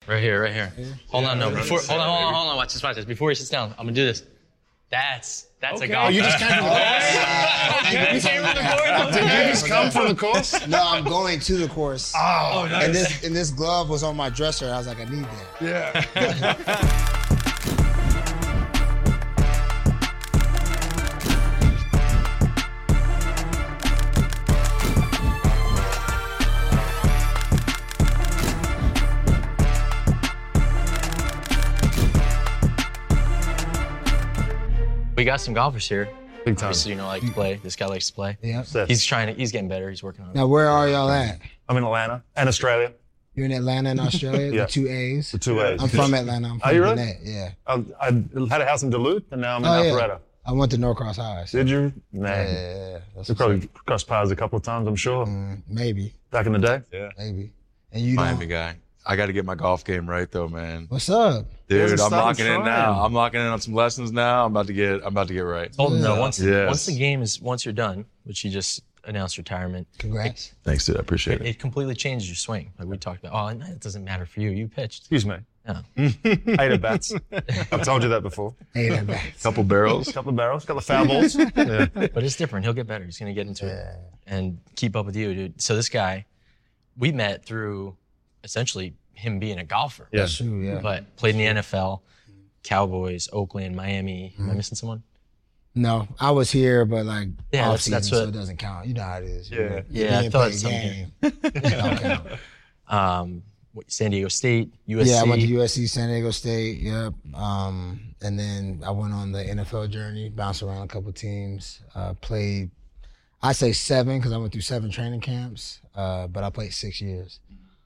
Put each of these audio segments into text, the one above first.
Right here, right here. Hold on, no. Hold on. Watch this. Before he sits down, I'm gonna do this. That's a golf. Oh, you just came from the course? You came from the course? Did you just come from the course? No, I'm going to the course. Oh, nice. And this glove was on my dresser. I was like, I need that. Yeah. We got some golfers here. Big time. Obviously, like to play. This guy likes to play. Yeah. He's getting better. He's working on it. Now, where are y'all at? I'm in Atlanta and Australia. You're in Atlanta in Australia? Yeah. The 2 A's? The 2 A's. I'm from Atlanta. I'm from Are you really? Gwinnett. Yeah. I had a house in Duluth and now I'm in Oh, Alpharetta. yeah. I went to Norcross High. So. Did you? Man. Yeah. That's We probably crossed paths a couple of times, I'm sure. Maybe. Back in the day. Yeah. Maybe. And you Miami don't. guy. I got to get my golf game right though, man. What's up? Dude, hasn't I'm started locking in trying. now. I'm locking in on some lessons now. I'm about to get right. Told him no. Once Yes. the game is, once you're done, which he just announced retirement, Congrats. Thanks, dude. I appreciate it. it completely changes your swing. Like we talked about. Oh, it doesn't matter for you. You pitched. Excuse me. Yeah. 8 at bats. I've told you that before. Hey, that bad. Couple barrels. Couple of barrels, couple of foul balls. Yeah. But it's different. He'll get better. He's going to get into it and keep up with you, dude. So this guy, we met through essentially him being a golfer. Yeah. That's true, yeah. But played in the NFL, Cowboys, Oakland, Miami. Am I missing someone? No, I was here, but like Yeah, off that's season, so what- it doesn't count. You know how it is. Yeah. Yeah, I didn't thought play a something. It don't count. San Diego State, USC. Yeah, I went to USC, San Diego State. Yep. And then I went on the NFL journey, bounced around a couple teams. Played, I say 7 because I went through 7 training camps, but I played 6 years.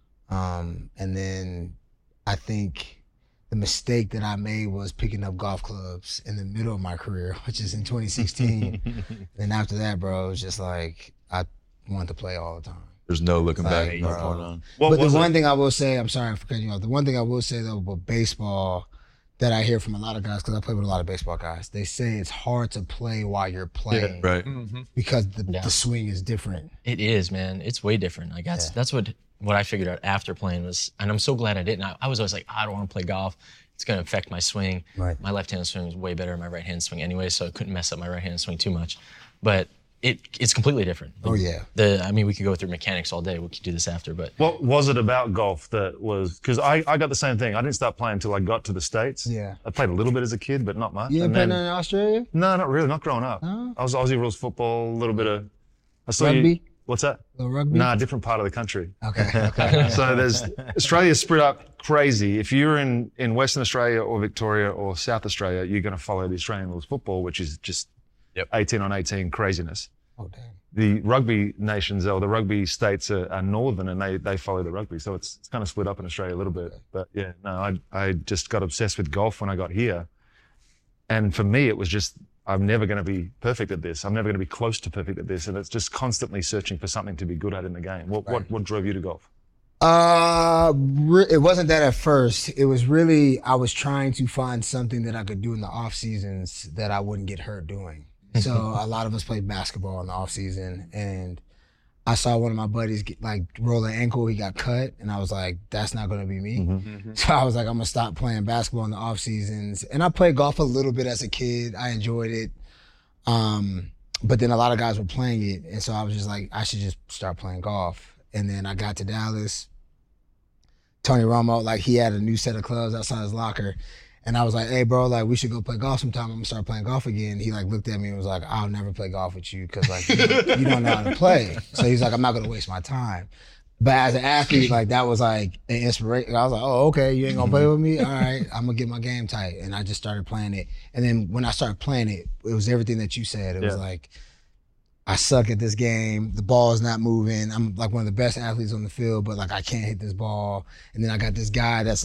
And then I think the mistake that I made was picking up golf clubs in the middle of my career, which is in 2016. And after that, bro, it was just like I wanted to play all the time. There's no looking back. Like, No bro. going on. What But was the it? one thing I will say, I'm sorry for cutting you off. The one thing I will say though about baseball that I hear from a lot of guys, because I play with a lot of baseball guys, they say it's hard to play while you're playing Right. because the swing is different. It is, man. It's way different. Like that's what I figured out after playing was, and I'm so glad I didn't. I was always like, I don't want to play golf. It's going to affect my swing. Right. My left-hand swing is way better than my right-hand swing anyway, so I couldn't mess up my right-hand swing too much. But it's completely different. Oh, yeah. We could go through mechanics all day. We could do this after, but What was it about golf that was, because I got the same thing. I didn't start playing until I got to the States. Yeah. I played a little bit as a kid, but not much. You And ever played then- in Australia? No, not really, not growing up. No? I was Aussie rules football, a little bit of, I saw Rugby? You, what's that? Little rugby? Nah, different part of the country. Okay. So there's, Australia's split up crazy. If you're in Western Australia or Victoria or South Australia, you're going to follow the Australian rules football, which is just 18 on 18 craziness. Oh, damn. The rugby nations or the rugby states are northern and they follow the rugby. So it's kind of split up in Australia a little bit. But yeah, no, I just got obsessed with golf when I got here. And for me, it was just, I'm never going to be perfect at this. I'm never going to be close to perfect at this. And it's just constantly searching for something to be good at in the game. What drove you to golf? It wasn't that at first. It was really, I was trying to find something that I could do in the off seasons that I wouldn't get hurt doing. So a lot of us played basketball in the off season, and I saw one of my buddies roll an ankle. He got cut, and I was like, "That's not going to be me." So I was like, "I'm gonna stop playing basketball in the off seasons." And I played golf a little bit as a kid. I enjoyed it, but then a lot of guys were playing it, and so I was just like, "I should just start playing golf." And then I got to Dallas. Tony Romo, he had a new set of clubs outside his locker. And I was like, hey, bro, we should go play golf sometime. I'm going to start playing golf again. He, looked at me and was like, I'll never play golf with you because, you don't know how to play. So he's like, I'm not going to waste my time. But as an athlete, that was, an inspiration. I was like, oh, okay, you ain't going to play with me? All right, I'm going to get my game tight. And I just started playing it. And then when I started playing it, it was everything that you said. It was I suck at this game. The ball is not moving. I'm, one of the best athletes on the field, but, I can't hit this ball. And then I got this guy that's,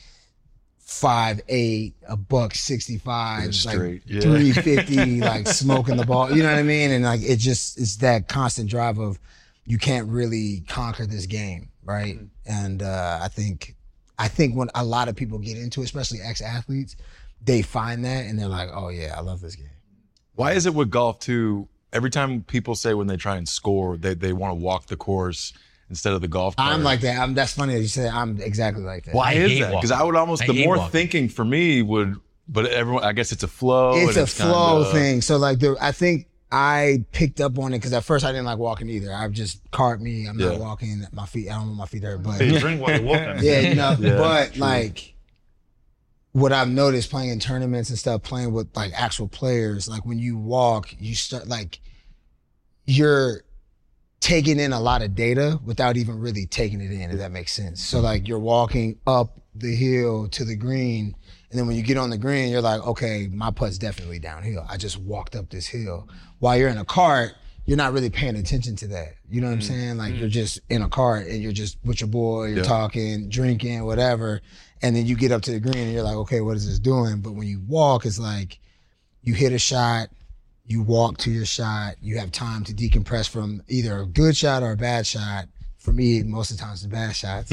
5'8", $165, Straight, yeah. 350, smoking the ball. You know what I mean? And it's that constant drive of you can't really conquer this game, right? And I think when a lot of people get into it, especially ex-athletes, they find that and they're like, oh yeah, I love this game. Why is it with golf too? Every time people say when they try and score, they want to walk the course instead of the golf cart. I'm like that. That's funny that you said I'm exactly like that. Why I is hate that? walking. Because I would almost, I the hate more walking. thinking for me would, but everyone, I guess it's a flow. It's and a flow kinda, thing. So like I think I picked up on it because at first I didn't like walking either. I've just cart me. I'm not Yeah. walking. My feet. I don't want my feet hurt. But You drink while you're walking. yeah, Yeah, but true. like what I've noticed playing in tournaments and stuff, playing with like actual players, like when you walk, you start like you're taking in a lot of data without even really taking it in, if that makes sense. So like you're walking up the hill to the green, and then when you get on the green, you're like, okay, my putt's definitely downhill. I just walked up this hill. While you're in a cart, you're not really paying attention to that. You know what I'm saying? Like you're just in a cart and you're just with your boy, you're Yeah. talking, drinking, whatever. And then you get up to the green and you're like, okay, what is this doing? But when you walk, it's like you hit a shot, you walk to your shot, you have time to decompress from either a good shot or a bad shot. For me, most of the time it's the bad shots.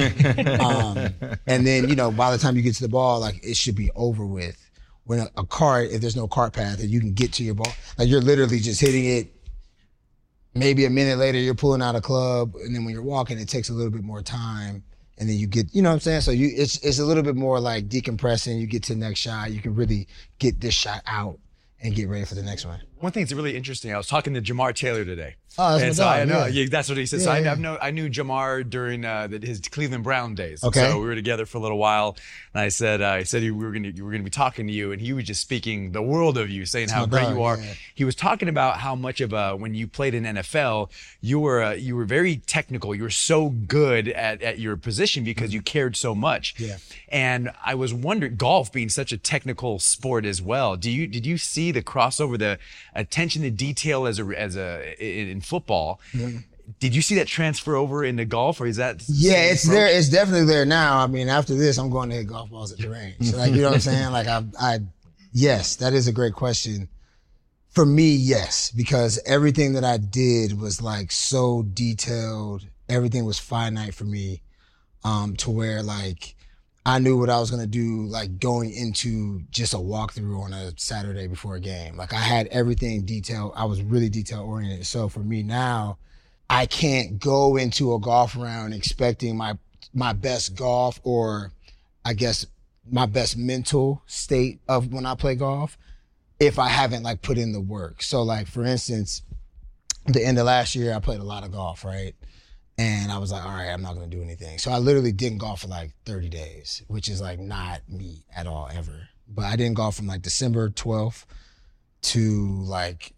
And then, by the time you get to the ball, like it should be over with. When a cart, if there's no cart path and you can get to your ball, like you're literally just hitting it. Maybe a minute later, you're pulling out a club. And then when you're walking, it takes a little bit more time. And then you get, you know what I'm saying? So it's a little bit more like decompressing. You get to the next shot. You can really get this shot out and get ready for the next one. One thing that's really interesting, I was talking to Jamar Taylor today. Oh, that's and my so dog, I know, yeah. that's what he said. Yeah, so yeah. I knew Jamar during his Cleveland Brown days. Okay. So we were together for a little while, and I said we were gonna be talking to you, and he was just speaking the world of you, saying how my great dog, you are. yeah. He was talking about how much of when you played in NFL, you were very technical. You were so good at your position because you cared so much. Yeah. And I was wondering, golf being such a technical sport as well, did you see the crossover, the attention to detail in football? Did you see that transfer over into golf, or is that? Yeah, it's there. It's definitely there now. I mean, after this, I'm going to hit golf balls at the range. Like, you know what I'm saying? Like, yes, that is a great question. For me, yes, because everything that I did was like so detailed. Everything was finite for me, to where like I knew what I was going to do, like going into just a walkthrough on a Saturday before a game. Like I had everything detailed. I was really detail oriented. So for me now, I can't go into a golf round expecting my best golf, or I guess my best mental state of when I play golf, if I haven't like put in the work. So like, for instance, the end of last year, I played a lot of golf, right? And I was like, all right, I'm not going to do anything. So I literally didn't golf for like 30 days, which is like not me at all, ever. But I didn't golf from like December 12th to like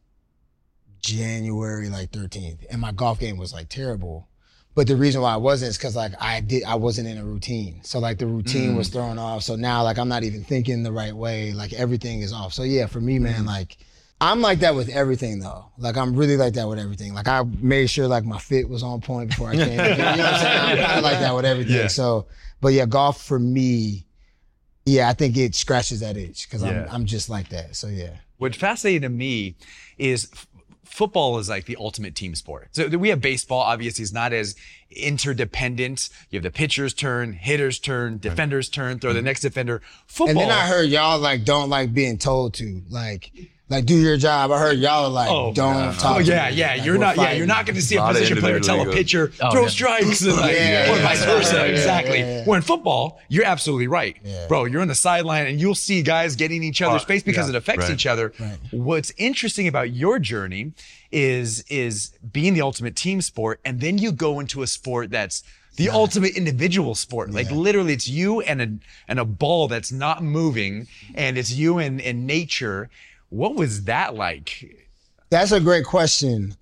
January like 13th. And my golf game was like terrible. But the reason why I wasn't is because like I wasn't in a routine. So like the routine was thrown off. So now like I'm not even thinking the right way. Like everything is off. So yeah, for me, man, like I'm like that with everything though. Like I'm really like that with everything. Like I made sure like my fit was on point before I came. You know what I'm saying? I'm kind of like that with everything. Yeah. So, but yeah, golf for me, yeah, I think it scratches that itch because Yeah. I'm just like that. So yeah. What's fascinating to me is football is like the ultimate team sport. So we have baseball, obviously, it's not as interdependent. You have the pitcher's turn, hitter's turn, defender's turn, throw the next defender. Football. And then I heard y'all like don't like being told to like do your job. I heard y'all are like don't talk. Oh to yeah, me. yeah. Like, You're we're not. Yeah, fighting. you're not going to see a Lot of position player tell a individual pitcher Oh, throw yeah. strikes, and like, Yeah, or vice versa. yeah, Exactly. yeah. Where in football, you're absolutely right, Yeah. bro. You're on the sideline, and you'll see guys getting in each other's face because it affects right. each other. Right. What's interesting about your journey is being the ultimate team sport, and then you go into a sport that's the ultimate individual sport. Like literally, it's you and a ball that's not moving, and it's you and nature. What was that like? That's a great question.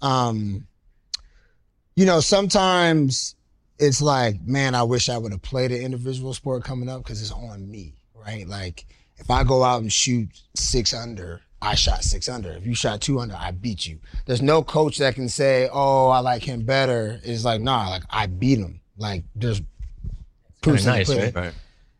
Sometimes it's like, man, I wish I would have played an individual sport coming up because it's on me, right? Like if I go out and shoot 6 under, I shot 6 under. If you shot 2 under, I beat you. There's no coach that can say, oh, I like him better. It's like, nah, like I beat him. Like there's proofs in the nice, pudding. right? Right.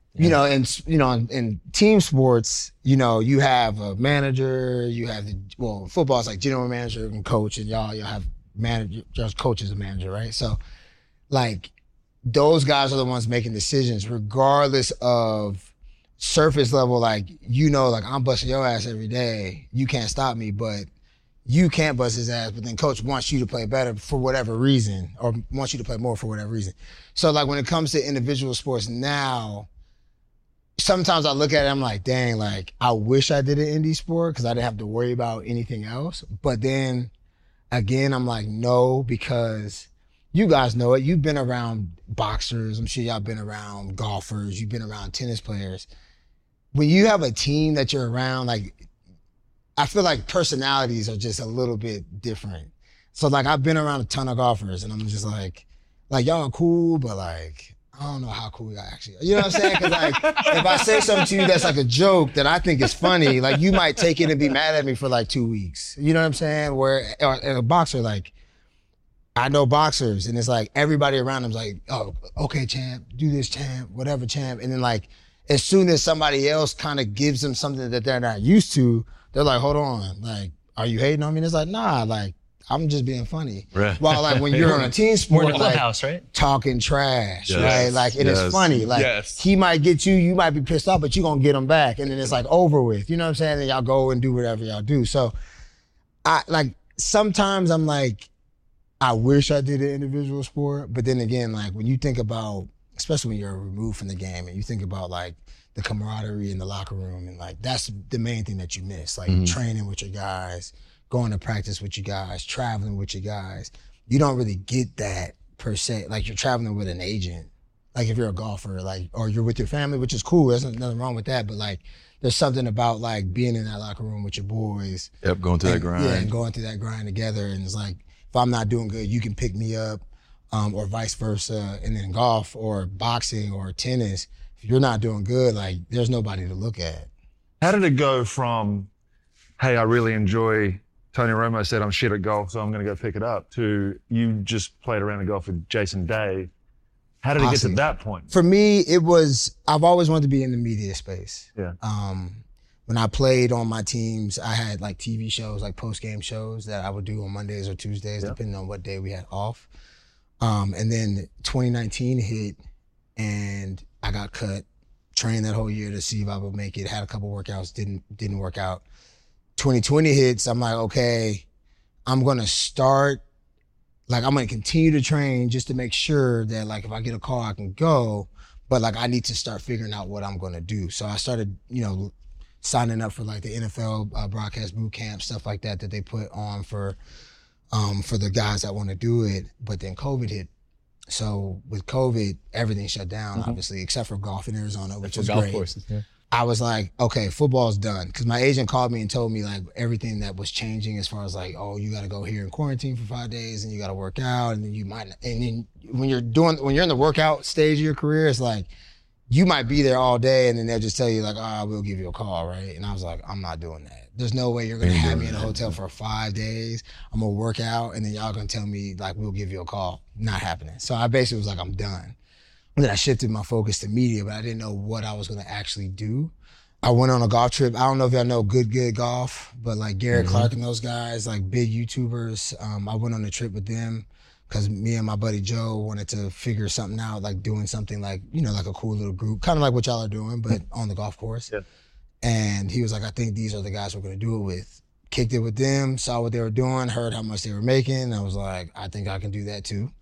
In team sports, you have a manager, you have football is like general manager and coach, and y'all have manager, just coach as a manager, right? So like those guys are the ones making decisions regardless of surface level, like, like I'm busting your ass every day. You can't stop me, but you can't bust his ass, but then coach wants you to play better for whatever reason, or wants you to play more for whatever reason. So like when it comes to individual sports now, sometimes I look at it, I'm like, dang, like I wish I did an indie sport because I didn't have to worry about anything else. But then again, I'm like, no, because you guys know it. You've been around boxers. I'm sure y'all been around golfers. You've been around tennis players. When you have a team that you're around, like, I feel like personalities are just a little bit different. So like I've been around a ton of golfers and I'm just like y'all are cool, but like, I don't know how cool y'all actually are. You know what I'm saying? Cause like, if I say something to you that's like a joke that I think is funny, like you might take it and be mad at me for like 2 weeks. You know what I'm saying? Where a boxer, like, I know boxers and it's like everybody around them's like, oh, okay, champ, do this, champ, whatever, champ. And then like, as soon as somebody else kind of gives them something that they're not used to, they're like, hold on, like, are you hating on me? And it's like, nah, like, I'm just being funny. Right. While like when you're on a team We're sport, in the like clubhouse, right? talking trash, Yes. right? Like it is Yes. funny. Like Yes. he might get you, you might be pissed off, but you gonna get him back. And then it's like over with. You know what I'm saying? And y'all go and do whatever y'all do. So I like sometimes I'm like, I wish I did an individual sport. But then again, like when you think about, especially when you're removed from the game and you think about like the camaraderie in the locker room and like that's the main thing that you miss. Like training with your guys, going to practice with you guys, traveling with you guys. You don't really get that per se. Like you're traveling with an agent. Like if you're a golfer, like, or you're with your family, which is cool. There's nothing wrong with that. But like, there's something about like being in that locker room with your boys. Yep, going through that grind. Yeah, and going through that grind together. And it's like, if I'm not doing good, you can pick me up, or vice versa. And then golf or boxing or tennis, if you're not doing good, like there's nobody to look at. How did it go from, hey, I really enjoy, Tony Romo said I'm shit at golf, so I'm going to go pick it up, to you just played around the golf with Jason Day. How did it get to Awesome. that point? For me, it was, I've always wanted to be in the media space. Yeah. When I played on my teams, I had like TV shows, like post-game shows that I would do on Mondays or Tuesdays, depending on what day we had off. And then 2019 hit and I got cut, trained that whole year to see if I would make it, had a couple workouts, didn't work out. 2020 hits, I'm like, okay, I'm gonna start, like I'm gonna continue to train just to make sure that like if I get a call, I can go, but like I need to start figuring out what I'm gonna do. So I started, you know, signing up for like the NFL broadcast boot camp, stuff like that they put on for the guys that wanna do it, but then COVID hit. So with COVID, everything shut down, obviously, except for golf in Arizona, which was golf great. courses. Yeah. I was like, okay, football's done. Because my agent called me and told me like everything that was changing as far as like, oh, you got to go here in quarantine for 5 days and you got to work out. And then you might, and then when you're in the workout stage of your career, it's like, you might be there all day and then they'll just tell you like, oh, we'll give you a call, right? And I was like, I'm not doing that. There's no way you're going to have me in a hotel for 5 days. I'm going to work out and then y'all going to tell me like, we'll give you a call. Not happening. So I basically was like, I'm done. And then I shifted my focus to media, but I didn't know what I was going to actually do. I went on a golf trip. I don't know if y'all know Good Golf, but like Garrett Clark and those guys, like big YouTubers. I went on a trip with them because me and my buddy Joe wanted to figure something out, like doing something like, you know, like a cool little group, kind of like what y'all are doing, but on the golf course. Yeah. And he was like, I think these are the guys we're going to do it with. Kicked it with them, saw what they were doing, heard how much they were making. I was like, I think I can do that too.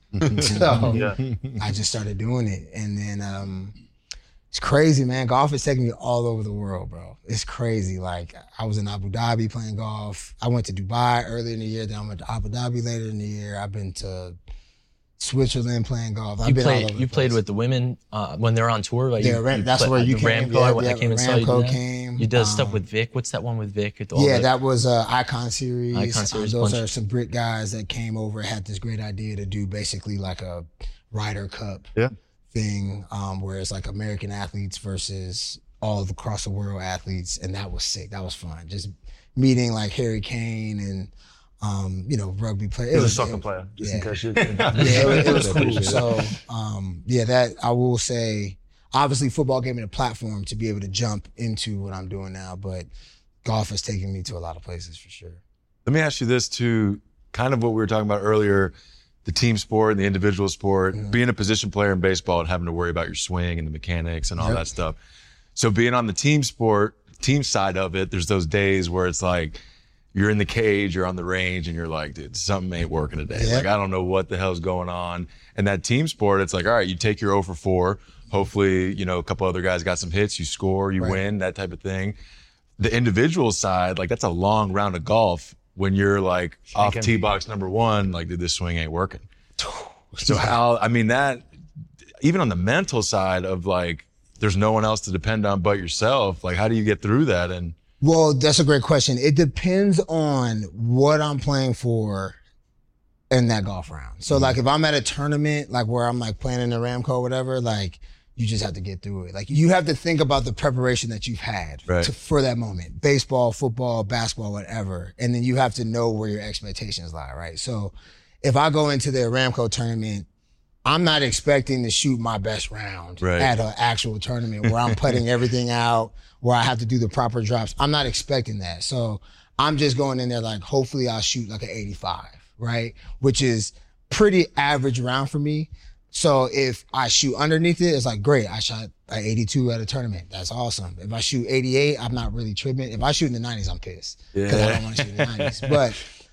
So I just started doing it. And then it's crazy, man. Golf is taking me all over the world, bro. It's crazy. Like I was in Abu Dhabi playing golf. I went to Dubai earlier in the year. Then I went to Abu Dhabi later in the year. I've been to Switzerland playing golf. You played with the women when they're on tour. Like that's where you came. Ramco, I came and saw you do that. Came. You did stuff with Vic. What's that one with Vic? That was Icon Series. Icon Series. Those are some Brit guys that came over, had this great idea to do basically like a Ryder Cup thing, where it's like American athletes versus all of across the world athletes, and that was sick. That was fun. Just meeting like Harry Kane and you know, rugby player. He was a soccer player, just in case you it was cool. So that I will say, obviously football gave me the platform to be able to jump into what I'm doing now, but golf has taken me to a lot of places for sure. Let me ask you this too, kind of what we were talking about earlier, the team sport and the individual sport, being a position player in baseball and having to worry about your swing and the mechanics and all that stuff. So being on the team sport, team side of it, there's those days where it's like, you're in the cage, you're on the range, and you're like, dude, something ain't working today. Yeah. Like, I don't know what the hell's going on. And that team sport, it's like, all right, you take your 0 for 4. Hopefully, you know, a couple other guys got some hits, you score, you win, that type of thing. The individual side, like, that's a long round of golf when you're like off tee box number 1, like, dude, this swing ain't working. So how, I mean, that, even on the mental side of like, there's no one else to depend on but yourself, like, how do you get through that? And Well, that's a great question. It depends on what I'm playing for in that golf round. So like if I'm at a tournament, like where I'm like playing in the Ramco or whatever, like you just have to get through it. Like you have to think about the preparation that you've had for that moment. Baseball, football, basketball, whatever. And then you have to know where your expectations lie, right? So if I go into the Ramco tournament, I'm not expecting to shoot my best round at an actual tournament where I'm putting everything out, where I have to do the proper drops. I'm not expecting that. So I'm just going in there like, hopefully I'll shoot like an 85, right? Which is pretty average round for me. So if I shoot underneath it, it's like, great, I shot an 82 at a tournament. That's awesome. If I shoot 88, I'm not really tripping. If I shoot in the 90s, I'm pissed because I don't want to shoot in the 90s. But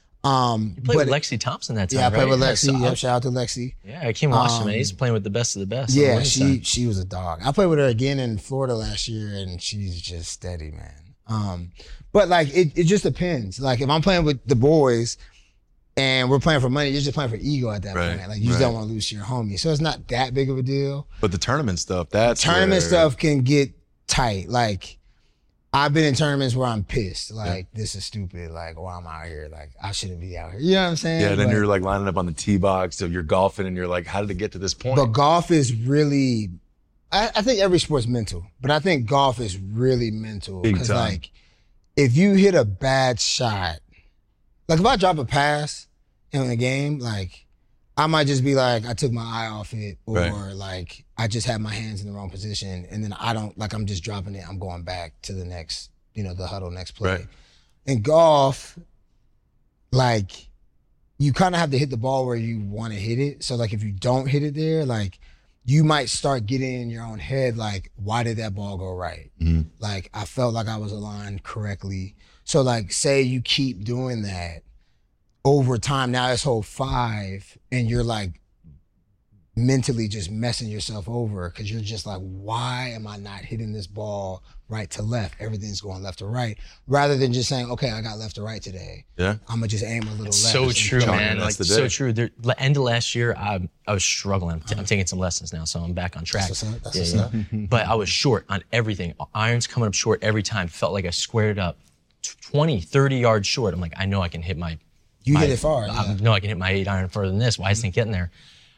you played with Lexi Thompson that time, yeah, I played right? with Lexi. Yep, shout out to Lexi. Yeah, I came watch him, man. He's playing with the best of the best. Yeah, she was a dog. I played with her again in Florida last year, and she's just steady, man. But like, it just depends. Like, if I'm playing with the boys and we're playing for money, you're just playing for ego at that point. Like, you just don't want to lose to your homie. So it's not that big of a deal. But the tournament stuff, that's tournament stuff can get tight. Like, I've been in tournaments where I'm pissed. Like, this is stupid. Like, why am I out here? Like, I shouldn't be out here. You know what I'm saying? Yeah, then you're like lining up on the tee box, so you're golfing, and you're like, how did it get to this point? But golf is really, I think every sport's mental, but I think golf is really mental. Because, like, if you hit a bad shot, like, if I drop a pass in a game, like, I might just be like, I took my eye off it, or like, I just had my hands in the wrong position, and then I don't, like, I'm just dropping it, I'm going back to the next, you know, the huddle, next play. Right. In golf, like, you kind of have to hit the ball where you want to hit it. So, like, if you don't hit it there, like, you might start getting in your own head, like, why did that ball go right? Mm-hmm. Like, I felt like I was aligned correctly. So, like, say you keep doing that over time, now it's hole 5, and you're like mentally just messing yourself over because you're just like, why am I not hitting this ball right to left? Everything's going left to right. Rather than just saying, okay, I got left to right today. Yeah. I'm gonna just aim a little left. So true, man. Like, so true. End of last year, I was struggling. I'm taking some lessons now, so I'm back on track. That's what's up. But I was short on everything. Irons coming up short every time. Felt like I squared it up 20, 30 yards short. I'm like, I know I can hit my You hit it far. I know I can hit my 8 iron further than this. Why isn't it getting there?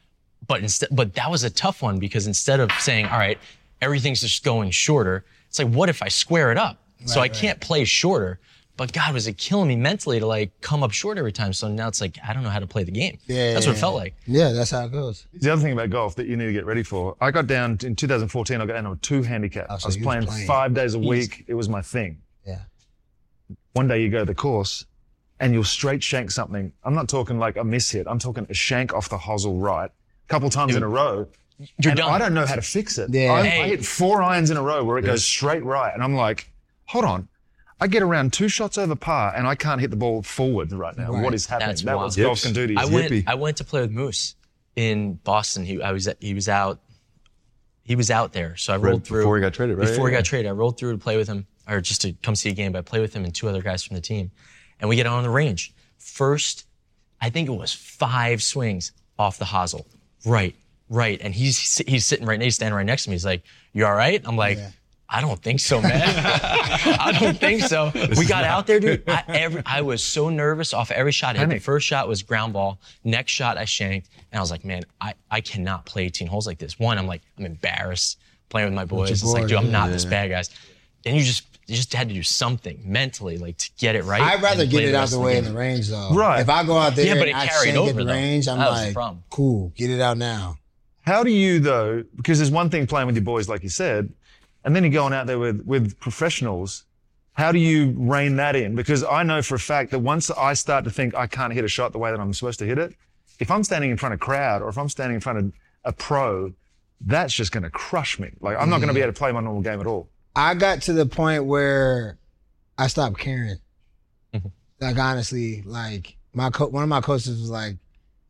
But that was a tough one because instead of saying, all right, everything's just going shorter, it's like, what if I square it up? So I can't play shorter. But God, was it killing me mentally to like come up short every time? So now it's like, I don't know how to play the game. That's what it felt like. Yeah, that's how it goes. The other thing about golf that you need to get ready for, I got down in 2014, I got down to a 2 handicap. Oh, so I was playing 5 days a week. It was my thing. Yeah. One day you go to the course and you'll straight shank something. I'm not talking like a miss hit. I'm talking a shank off the hosel right, a couple times in a row. You're and done. I don't know how to fix it. Yeah. I hit 4 irons in a row where it goes straight right. And I'm like, hold on. I get around 2 shots over par and I can't hit the ball forward right now. Right. What is happening? That's That's wild. what golf can do to you. I went to play with Moose in Boston. He was out there. So I rolled through. Before he got traded, right? Before he got traded. I rolled through to play with him, or just to come see a game, but I played with him and 2 other guys from the team. And we get on the range. First, I think it was 5 swings off the hosel. Right. And he's sitting right, he's standing right next to me. He's like, you all right? I'm like, I don't think so, man. I don't think so. We got out there, dude. I was so nervous off every shot. The first shot was ground ball. Next shot I shanked. And I was like, man, I cannot play 18 holes like this. One, I'm embarrassed playing with my boys. It's like, dude, I'm not this bad, guys. And you just had to do something mentally, like, to get it right. I'd rather and get play it the out rest the of way in game. the range, though. Right. If I go out there Yeah, but and it I carried shank over, at the though. range, I'm That was the like, problem. cool, get it out now. How do you, though, because there's one thing playing with your boys, like you said, and then you're going out there with professionals. How do you rein that in? Because I know for a fact that once I start to think I can't hit a shot the way that I'm supposed to hit it, if I'm standing in front of a crowd or if I'm standing in front of a pro, that's just going to crush me. Like, I'm not going to be able to play my normal game at all. I got to the point where I stopped caring. Like honestly, like one of my coaches was like,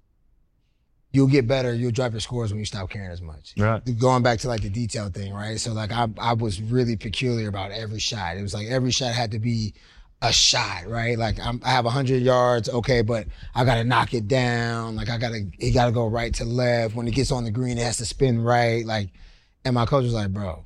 you'll get better, you'll drop your scores when you stop caring as much. Right. Going back to like the detail thing, right? So like I was really peculiar about every shot. It was like every shot had to be a shot, right? Like I have 100 yards, okay, but I gotta knock it down. Like it gotta go right to left. When it gets on the green, it has to spin right. Like, and my coach was like, bro,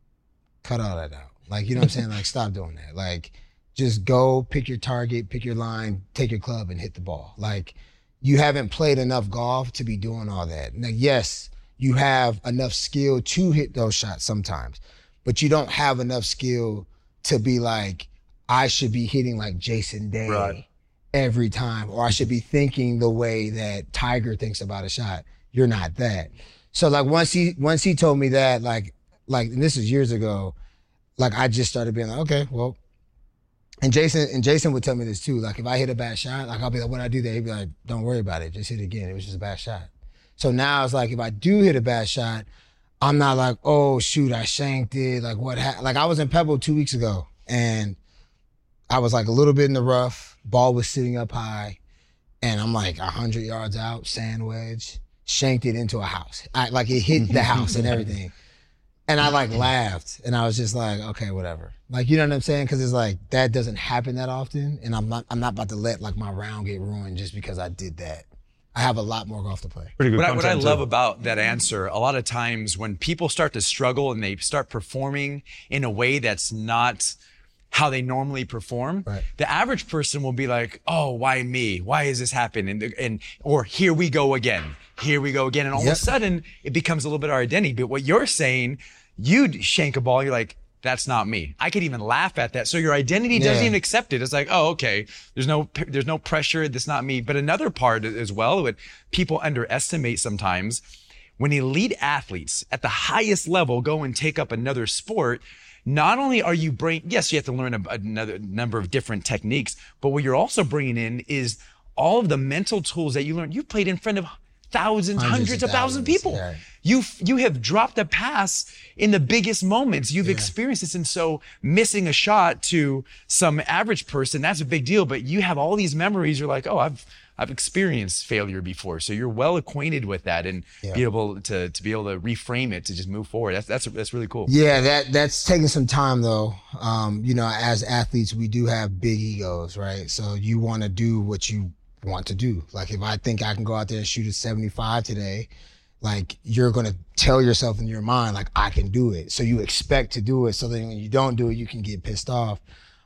cut all that out. Like, you know what I'm saying? Like, stop doing that. Like, just go pick your target, pick your line, take your club and hit the ball. Like, you haven't played enough golf to be doing all that. Now, yes, you have enough skill to hit those shots sometimes, but you don't have enough skill to be like, I should be hitting like Jason Day every time, or I should be thinking the way that Tiger thinks about a shot. You're not that. So like once he told me that, like, and this is years ago, like I just started being like, okay, well, and Jason would tell me this too. Like if I hit a bad shot, like I'll be like, when I do that, he'd be like, don't worry about it, just hit it again. It was just a bad shot. So now it's like if I do hit a bad shot, I'm not like, oh shoot, I shanked it. Like what happened? Like I was in Pebble 2 weeks ago and I was like a little bit in the rough, ball was sitting up high, and I'm like 100 yards out, sand wedge, shanked it into a house. Like it hit the house and everything. And I like laughed and I was just like, okay, whatever. Like, you know what I'm saying? Cause it's like, that doesn't happen that often. And I'm not about to let like my round get ruined just because I did that. I have a lot more golf to play. Pretty good. What I content, love too. about that answer, a lot of times when people start to struggle and they start performing in a way that's not how they normally perform, Right. the average person will be like, oh, why me? Why is this happening? Or here we go again. Here we go again. And all of a sudden it becomes a little bit our identity. But what you're saying, you'd shank a ball, you're like, that's not me. I could even laugh at that. So your identity doesn't even accept it. It's like, oh, okay, there's no pressure. That's not me. But another part as well, what people underestimate sometimes, when elite athletes at the highest level go and take up another sport, not only are you yes, you have to learn another number of different techniques, but what you're also bringing in is all of the mental tools that you learned. You've played in front of thousands, hundreds of thousands of people. Yeah. You have dropped a pass in the biggest moments. You've experienced this. And so missing a shot to some average person, that's a big deal. But you have all these memories. You're like, oh, I've experienced failure before. So you're well acquainted with that and be able to reframe it, to just move forward. That's really cool. Yeah, that's taking some time though. You know, as athletes, we do have big egos, right? So you want to do what you want to do. Like if I think I can go out there and shoot a 75 today, like you're going to tell yourself in your mind, like I can do it. So you expect to do it. So then when you don't do it, you can get pissed off.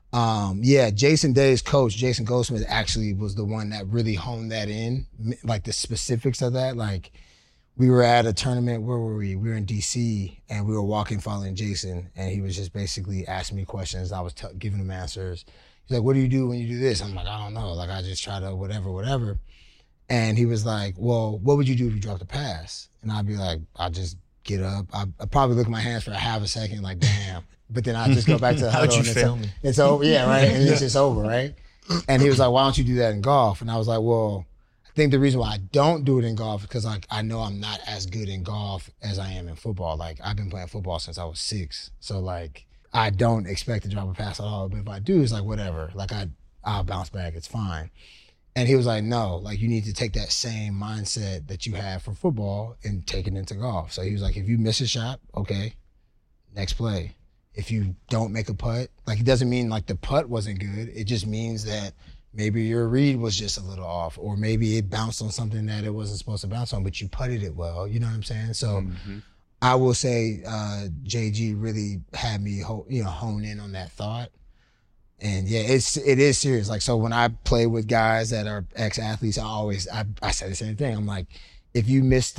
Jason Day's coach, Jason Goldsmith, actually was the one that really honed that in, like the specifics of that. Like we were at a tournament, where were we? We were in DC and we were walking following Jason, and he was just basically asking me questions. I was giving him answers. He's like, what do you do when you do this? I'm like, I don't know. Like I just try to whatever. And he was like, well, what would you do if you dropped a pass? And I'd be like, I'd just get up. I'd probably look at my hands for a half a second, like, damn. But then I just go back to the huddle. How'd you fail me? It's over, yeah, right? And it's just over, right? And he was like, why don't you do that in golf? And I was like, well, I think the reason why I don't do it in golf is because like I know I'm not as good in golf as I am in football. Like I've been playing football since I was 6. So like I don't expect to drop a pass at all. But if I do, it's like whatever. Like I'll bounce back, it's fine. And he was like, no, like you need to take that same mindset that you have for football and take it into golf. So he was like, if you miss a shot, okay, next play. If you don't make a putt, like it doesn't mean like the putt wasn't good. It just means that maybe your read was just a little off, or maybe it bounced on something that it wasn't supposed to bounce on, but you putted it well. You know what I'm saying? So I will say JG really had me hone in on that thought. And yeah, it is serious. Like, so when I play with guys that are ex-athletes, I say the same thing. I'm like, if you missed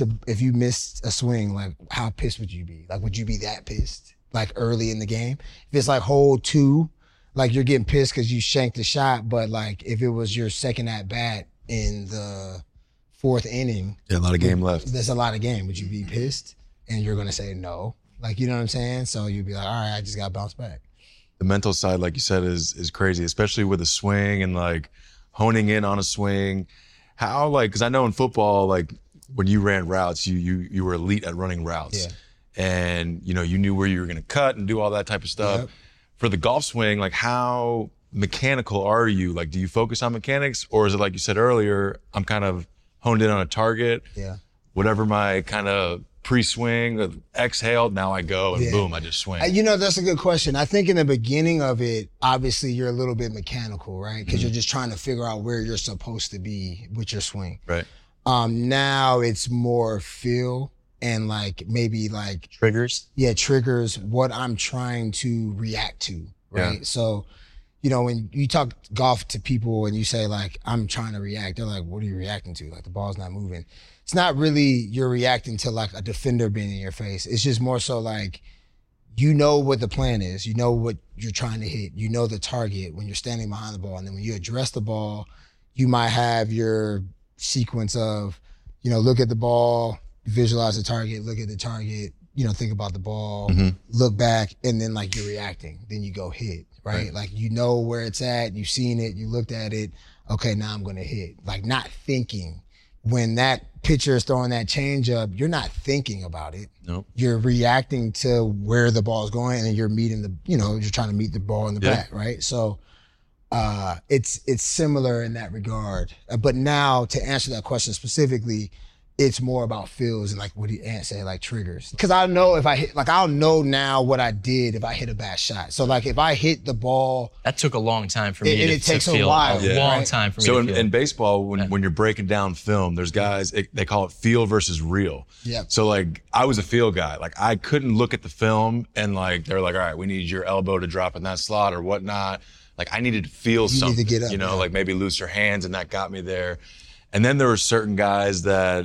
a swing, like how pissed would you be? Like, would you be that pissed? Like early in the game? If it's like hole 2, like you're getting pissed because you shanked the shot, but like if it was your second at bat in the 4th inning, Yeah, a lot of game left. there's a lot of game. Would you be pissed? And you're gonna say no. Like, you know what I'm saying? So you'd be like, all right, I just gotta bounce back. The mental side, like you said, is crazy, especially with a swing and like honing in on a swing. How, like, because I know in football, like when you ran routes, you were elite at running routes. Yeah. And you knew where you were going to cut and do all that type of stuff. Yep. For the golf swing, like how mechanical are you? Like, do you focus on mechanics, or is it like you said earlier, I'm kind of honed in on a target? Yeah. Whatever my kind of pre-swing, exhale, now I go and Yeah. boom, I just swing. You know, that's a good question. I think in the beginning of it, obviously you're a little bit mechanical, right? Because you're just trying to figure out where you're supposed to be with your swing. Right. Now it's more feel and like maybe like Triggers. triggers what I'm trying to react to, right? Yeah. So, you know, when you talk golf to people and you say like, I'm trying to react, they're like, what are you reacting to? Like the ball's not moving. It's not really you're reacting to like a defender being in your face. It's just more so like, you know what the plan is. You know what you're trying to hit. You know the target when you're standing behind the ball. And then when you address the ball, you might have your sequence of, you know, look at the ball, visualize the target, look at the target, you know, think about the ball, look back, and then like you're reacting. Then you go hit, right? Like you know where it's at, you've seen it, you looked at it. Okay, now I'm gonna hit. Like not thinking. When that pitcher is throwing that changeup, you're not thinking about it. Nope. You're reacting to where the ball is going, and you're meeting the, you know, you're trying to meet the ball in the bat, right? So it's similar in that regard. But now to answer that question specifically, it's more about feels and like what Ant said, like triggers. Because I know if I hit, like I'll know now what I did if I hit a bad shot. So like if I hit the ball, That took a long time for me And to, it takes a feel. while, A long right? time for me So to feel. in baseball, when you're breaking down film, there's guys, they call it feel versus real. Yep. So like I was a feel guy. Like I couldn't look at the film and like, they're like, all right, we need your elbow to drop in that slot or whatnot. Like I needed to feel need to something, get up, you know, yeah. like maybe loose your hands, and that got me there. And then there were certain guys that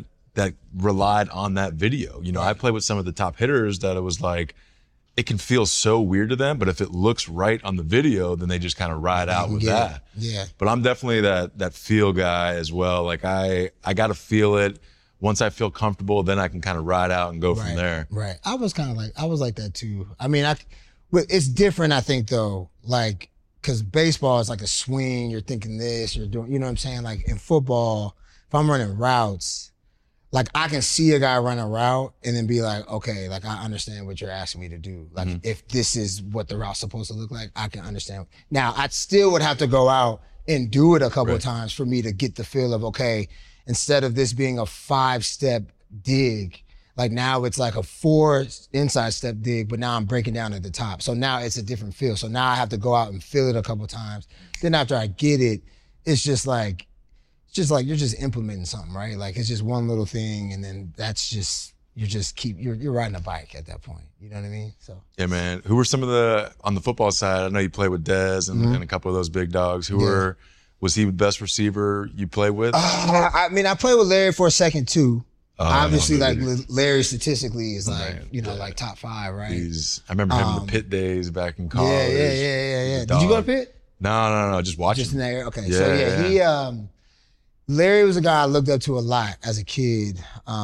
relied on that video. You know, I played with some of the top hitters that it was like, it can feel so weird to them, but if it looks right on the video, then they just kind of ride out with that. Yeah. But I'm definitely that feel guy as well. Like I got to feel it. Once I feel comfortable, then I can kind of ride out and go from there. Right. I was like that too. I mean, it's different, I think though, like, cause baseball is like a swing. You're thinking this, you're doing, you know what I'm saying? Like in football, if I'm running routes, like I can see a guy run a route and then be like, okay, like I understand what you're asking me to do. Like if this is what the route's supposed to look like, I can understand. Now I still would have to go out and do it a couple of times for me to get the feel of, okay, instead of this being a 5-step dig, like now it's like a 4 inside step dig, but now I'm breaking down at the top. So now it's a different feel. So now I have to go out and feel it a couple of times. Then after I get it, it's just like you're just implementing something, right? Like it's just one little thing, and then that's just you're riding a bike at that point. You know what I mean? So Yeah, man. Who were some of on the football side? I know you played with Dez and a couple of those big dogs. Was he the best receiver you played with? I mean, I played with Larry for a second too. Obviously, no, like dude. Larry statistically is like, Man, you know, like top 5, right? I remember him in the Pitt days back in college. Yeah. The Did you go to dog. Pitt? No. Just watching. Just in that area? Okay. Yeah, So yeah. he Larry was a guy I looked up to a lot as a kid.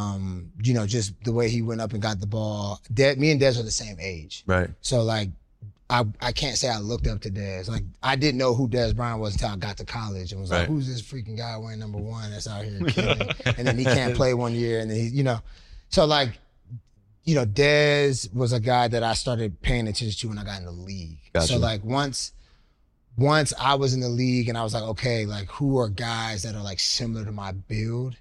You know, just the way he went up and got the ball. Me and Dez are the same age. Right. So like, I can't say I looked up to Dez. Like I didn't know who Dez Bryant was until I got to college and was like, Right. who's this freaking guy wearing number 1 that's out here killing? And then he can't play one year, and then he, you know. So like, you know, Dez was a guy that I started paying attention to when I got in the league. Gotcha. So like once I was in the league and I was like, okay, like who are guys that are like similar to my build?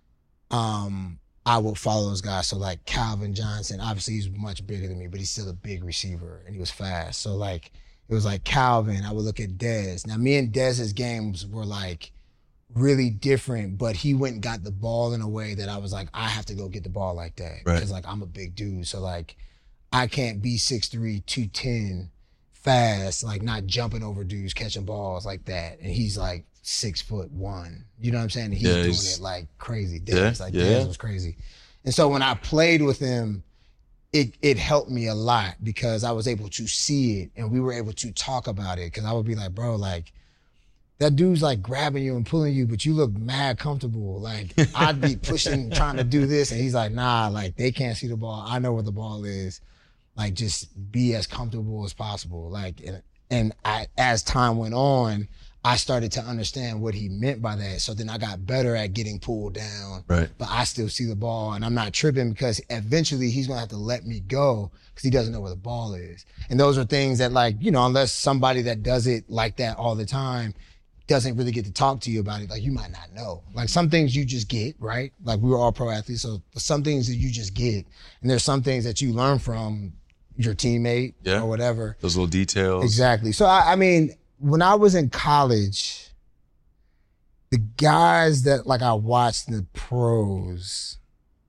I would follow those guys. So like Calvin Johnson, obviously he's much bigger than me, but he's still a big receiver and he was fast. So like, it was like Calvin, I would look at Dez. Now me and Dez's games were like really different, but he went and got the ball in a way that I was like, I have to go get the ball like that. Right. Because like I'm a big dude. So like I can't be 6'3", 210 fast, like not jumping over dudes, catching balls like that. And he's like 6'1". You know what I'm saying? And he's doing it like crazy. Dez was crazy. And so when I played with him, it helped me a lot because I was able to see it and we were able to talk about it. Cause I would be like, bro, like that dude's like grabbing you and pulling you, but you look mad comfortable. Like I'd be pushing, trying to do this. And he's like, nah, like they can't see the ball. I know where the ball is. Like just be as comfortable as possible. Like, and as time went on, I started to understand what he meant by that. So then I got better at getting pulled down. Right. But I still see the ball and I'm not tripping because eventually he's gonna have to let me go because he doesn't know where the ball is. And those are things that like, you know, unless somebody that does it like that all the time doesn't really get to talk to you about it, like you might not know. Like some things you just get, right? Like we were all pro athletes, so some things that you just get. And there's some things that you learn from your teammate or whatever. Those little details. Exactly. So I mean, when I was in college, the guys that like I watched in the pros,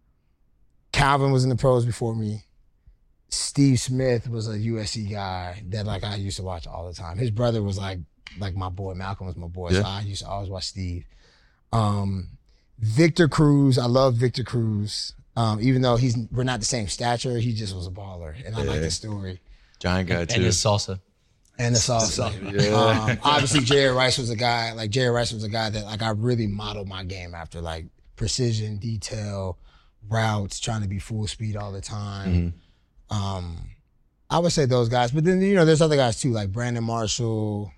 Calvin was in the pros before me. Steve Smith was a USC guy that like I used to watch all the time. His brother was like my boy. Malcolm was my boy. So I used to always watch Steve. Victor Cruz, I love Victor Cruz. Even though we're not the same stature, he just was a baller. And I like the story. Giant guy too. And his salsa. And the salsa. Obviously, Jerry Rice was a guy that like I really modeled my game after, like precision, detail, routes, trying to be full speed all the time. I would say those guys, but then, you know, there's other guys too, like Brandon Marshall.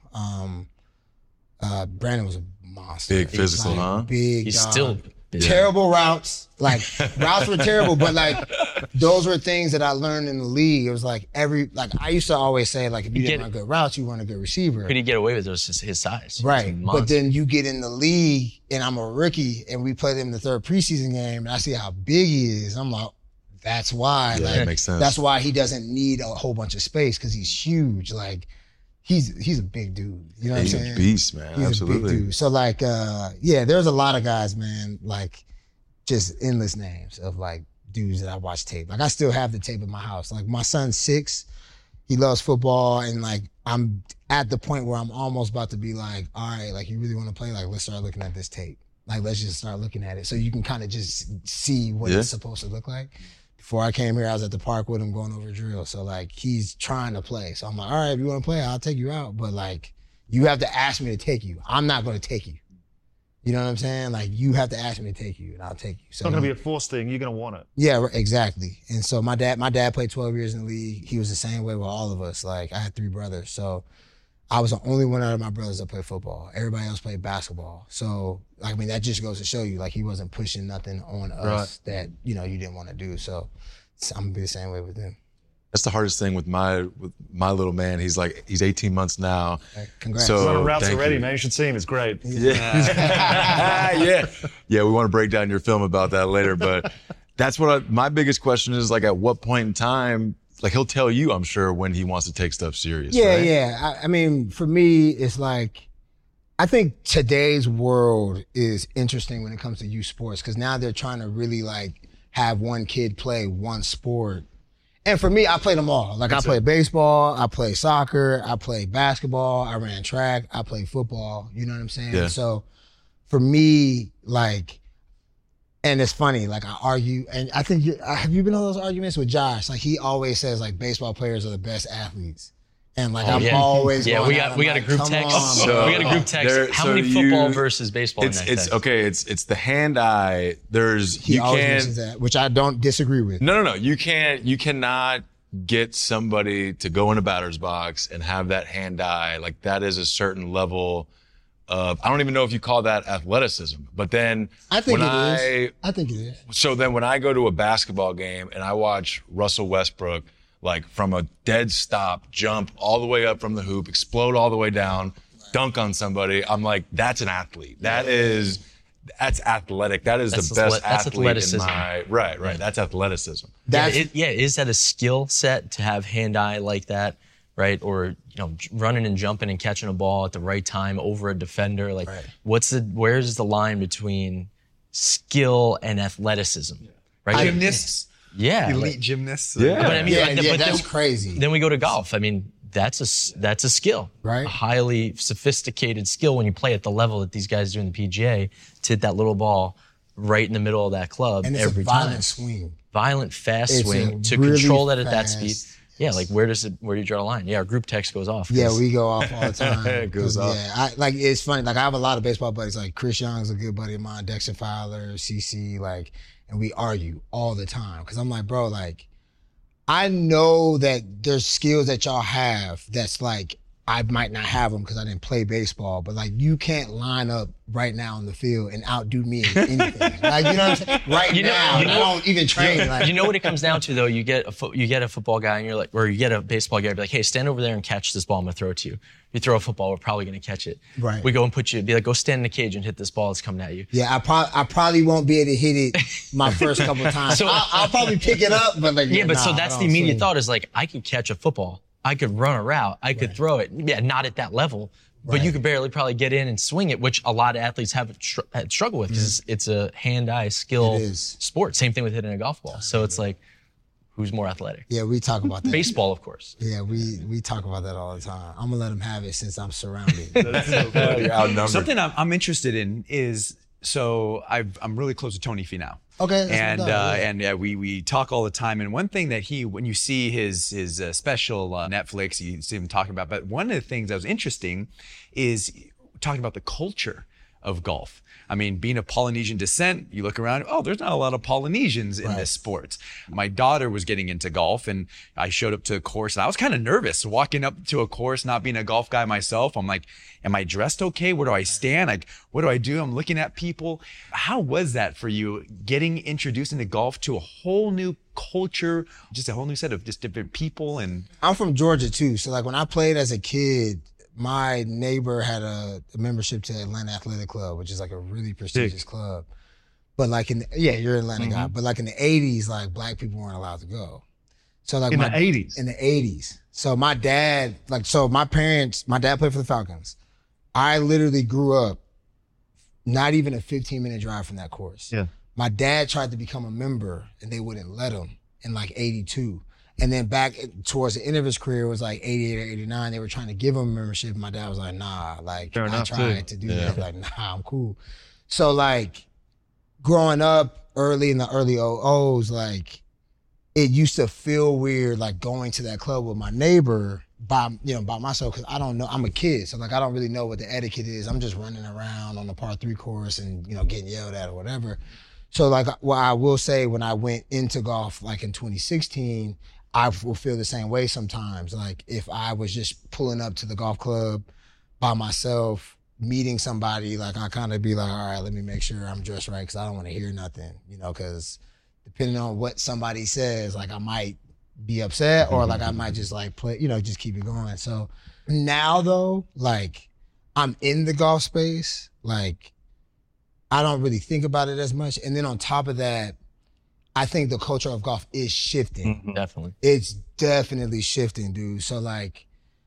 Brandon was a monster. Big physical, huh? Big He's dog. still Terrible routes. Like routes were terrible, but like those were things that I learned in the league. It was like I used to always say, like, if you didn't run good routes, you weren't a good receiver. Could he get away with it? It was just his size. Right. But then you get in the league and I'm a rookie and we played him in the third preseason game and I see how big he is. I'm like, that's why. Yeah, like, that makes sense. That's why he doesn't need a whole bunch of space because he's huge. Like, he's a big dude. You know what I'm saying? He's a beast, man. He's Absolutely. a big dude. So like, there's a lot of guys, man, like just endless names of like dudes that I watch tape. Like I still have the tape in my house. Like my son's 6, he loves football and like I'm at the point where I'm almost about to be like, all right, like you really want to play? Like let's start looking at this tape. Like let's just start looking at it so you can kind of just see what it's supposed to look like. Before I came here, I was at the park with him going over drill. So like he's trying to play. So I'm like, all right, if you want to play, I'll take you out. But like you have to ask me to take you. I'm not going to take you. You know what I'm saying? Like you have to ask me to take you and I'll take you. So It's not going to be a forced thing. You're going to want it. Yeah, exactly. And so my dad played 12 years in the league. He was the same way with all of us. Like I had 3 brothers. So I was the only one out of my brothers that played football. Everybody else played basketball. So, I mean, that just goes to show you, like, he wasn't pushing nothing on us that, you know, you didn't want to do. So, I'm going to be the same way with them. That's the hardest thing with my little man. He's 18 months now. Congrats. So, He's running routes thank already, you. man. You should see him. It's great. Yeah, we want to break down your film about that later. But that's what my biggest question is, like, at what point in time, like, he'll tell you, I'm sure, when he wants to take stuff serious. Yeah, right? yeah. I mean, for me, it's like, I think today's world is interesting when it comes to youth sports because now they're trying to really, like, have one kid play one sport. And for me, I played them all. Like, I played baseball, I played soccer, I played basketball, I ran track, I played football. You know what I'm saying? Yeah. So for me, like, and it's funny, like I argue, and I think, have you been on those arguments with Josh? Like he always says like baseball players are the best athletes. And like I'm always going we at him, got a like, group come text. on, So- we got a group text. There- How so many football versus baseball in that It's text? okay. It's the hand-eye. He always mentions that, which I don't disagree with. No. You cannot get somebody to go in a batter's box and have that hand-eye. Like that is a certain level of, I don't even know if you call that athleticism, but then I think when it is. I think it is. So then when I go to a basketball game and I watch Russell Westbrook, like from a dead stop, jump all the way up from the hoop, explode all the way down, dunk on somebody, I'm like, that's an athlete. That's athletic. That is the best that's athlete athleticism. in my, right. That's athleticism. Is that a skill set to have hand-eye like that, right? Or, running and jumping and catching a ball at the right time over a defender? Like, where's the line between skill and athleticism? Right? Gymnasts. Yeah. Elite gymnasts. Yeah. But I mean, but that's crazy. Then we go to golf. I mean, that's a skill, Right. A highly sophisticated skill when you play at the level that these guys do in the PGA to hit that little ball right in the middle of that club And it's every a violent time. swing. Violent, fast It's swing a to really control that at that fast- speed. Yeah, like where do you draw the line? Yeah, our group text goes off. Yeah, we go off all the time. It goes off. Yeah, it's funny. Like I have a lot of baseball buddies. Like Chris Young's a good buddy of mine. Dexter Fowler, CC. Like, and we argue all the time because I'm like, bro, like I know that there's skills that y'all have that's like I might not have them because I didn't play baseball, but like you can't line up right now on the field and outdo me in anything. Like, you know what I'm saying? Right now, I don't even train. Like, You know what it comes down to though? You get a football guy and you're like, or you get a baseball guy, be like, hey, stand over there and catch this ball. I'm gonna throw it to you. You throw a football, we're probably gonna catch it. Right. We go and be like, go stand in the cage and hit this ball that's coming at you. yeah, I probably won't be able to hit it my first couple of times. So- I'll probably pick it up, but like Yeah, but so nah, that's I the don't immediate swing. thought is like, I could catch a football. I could run a route. I could throw it. Yeah, not at that level, but you could barely probably get in and swing it, which a lot of athletes have struggle with because it's a hand-eye skill It is. sport. Same thing with hitting a golf ball. So it's like, who's more athletic? Yeah, we talk about that. Baseball, of course. Yeah, we talk about that all the time. I'm gonna let him have it since I'm surrounded. You're outnumbered. Something I'm interested in is, so I'm really close to Tony Finau. Okay, that's And what I'm done, yeah. and yeah, we talk all the time. And one thing that when you see his special Netflix, you see him talking about. But one of the things that was interesting is talking about the culture of golf. I mean, being of Polynesian descent, you look around, oh, there's not a lot of Polynesians in this sport. My daughter was getting into golf and I showed up to a course and I was kind of nervous walking up to a course, not being a golf guy myself. I'm like, am I dressed okay? Where do I stand? Like, what do I do? I'm looking at people. How was that for you, getting introduced into golf to a whole new culture, just a whole new set of just different people? And I'm from Georgia too, so like when I played as a kid, my neighbor had a membership to Atlanta Athletic Club, which is like a really prestigious club. But like you're an Atlanta guy. But like in the 80s, like black people weren't allowed to go. So like In the 80s? In the 80s. So my dad, my dad played for the Falcons. I literally grew up not even a 15-minute drive from that course. Yeah. My dad tried to become a member and they wouldn't let him in like 82. And then back towards the end of his career, it was like 88 or 89. They were trying to give him a membership. My dad was like, nah, like Fair I enough, tried too. to do that. Like, nah, I'm cool. So like growing up early in the early 00s, like it used to feel weird, like going to that club with my neighbor by myself. Cause I don't know, I'm a kid. So like, I don't really know what the etiquette is. I'm just running around on the par 3 course and, getting yelled at or whatever. So like, what I will say when I went into golf, like in 2016, I will feel the same way sometimes. Like if I was just pulling up to the golf club by myself, meeting somebody, like I kind of be like, all right, let me make sure I'm dressed right because I don't want to hear nothing, because depending on what somebody says, like I might be upset or like I might just like play, just keep it going. So now though, like I'm in the golf space, like I don't really think about it as much. And then on top of that, I think the culture of golf is shifting. Definitely. It's definitely shifting, dude. So like,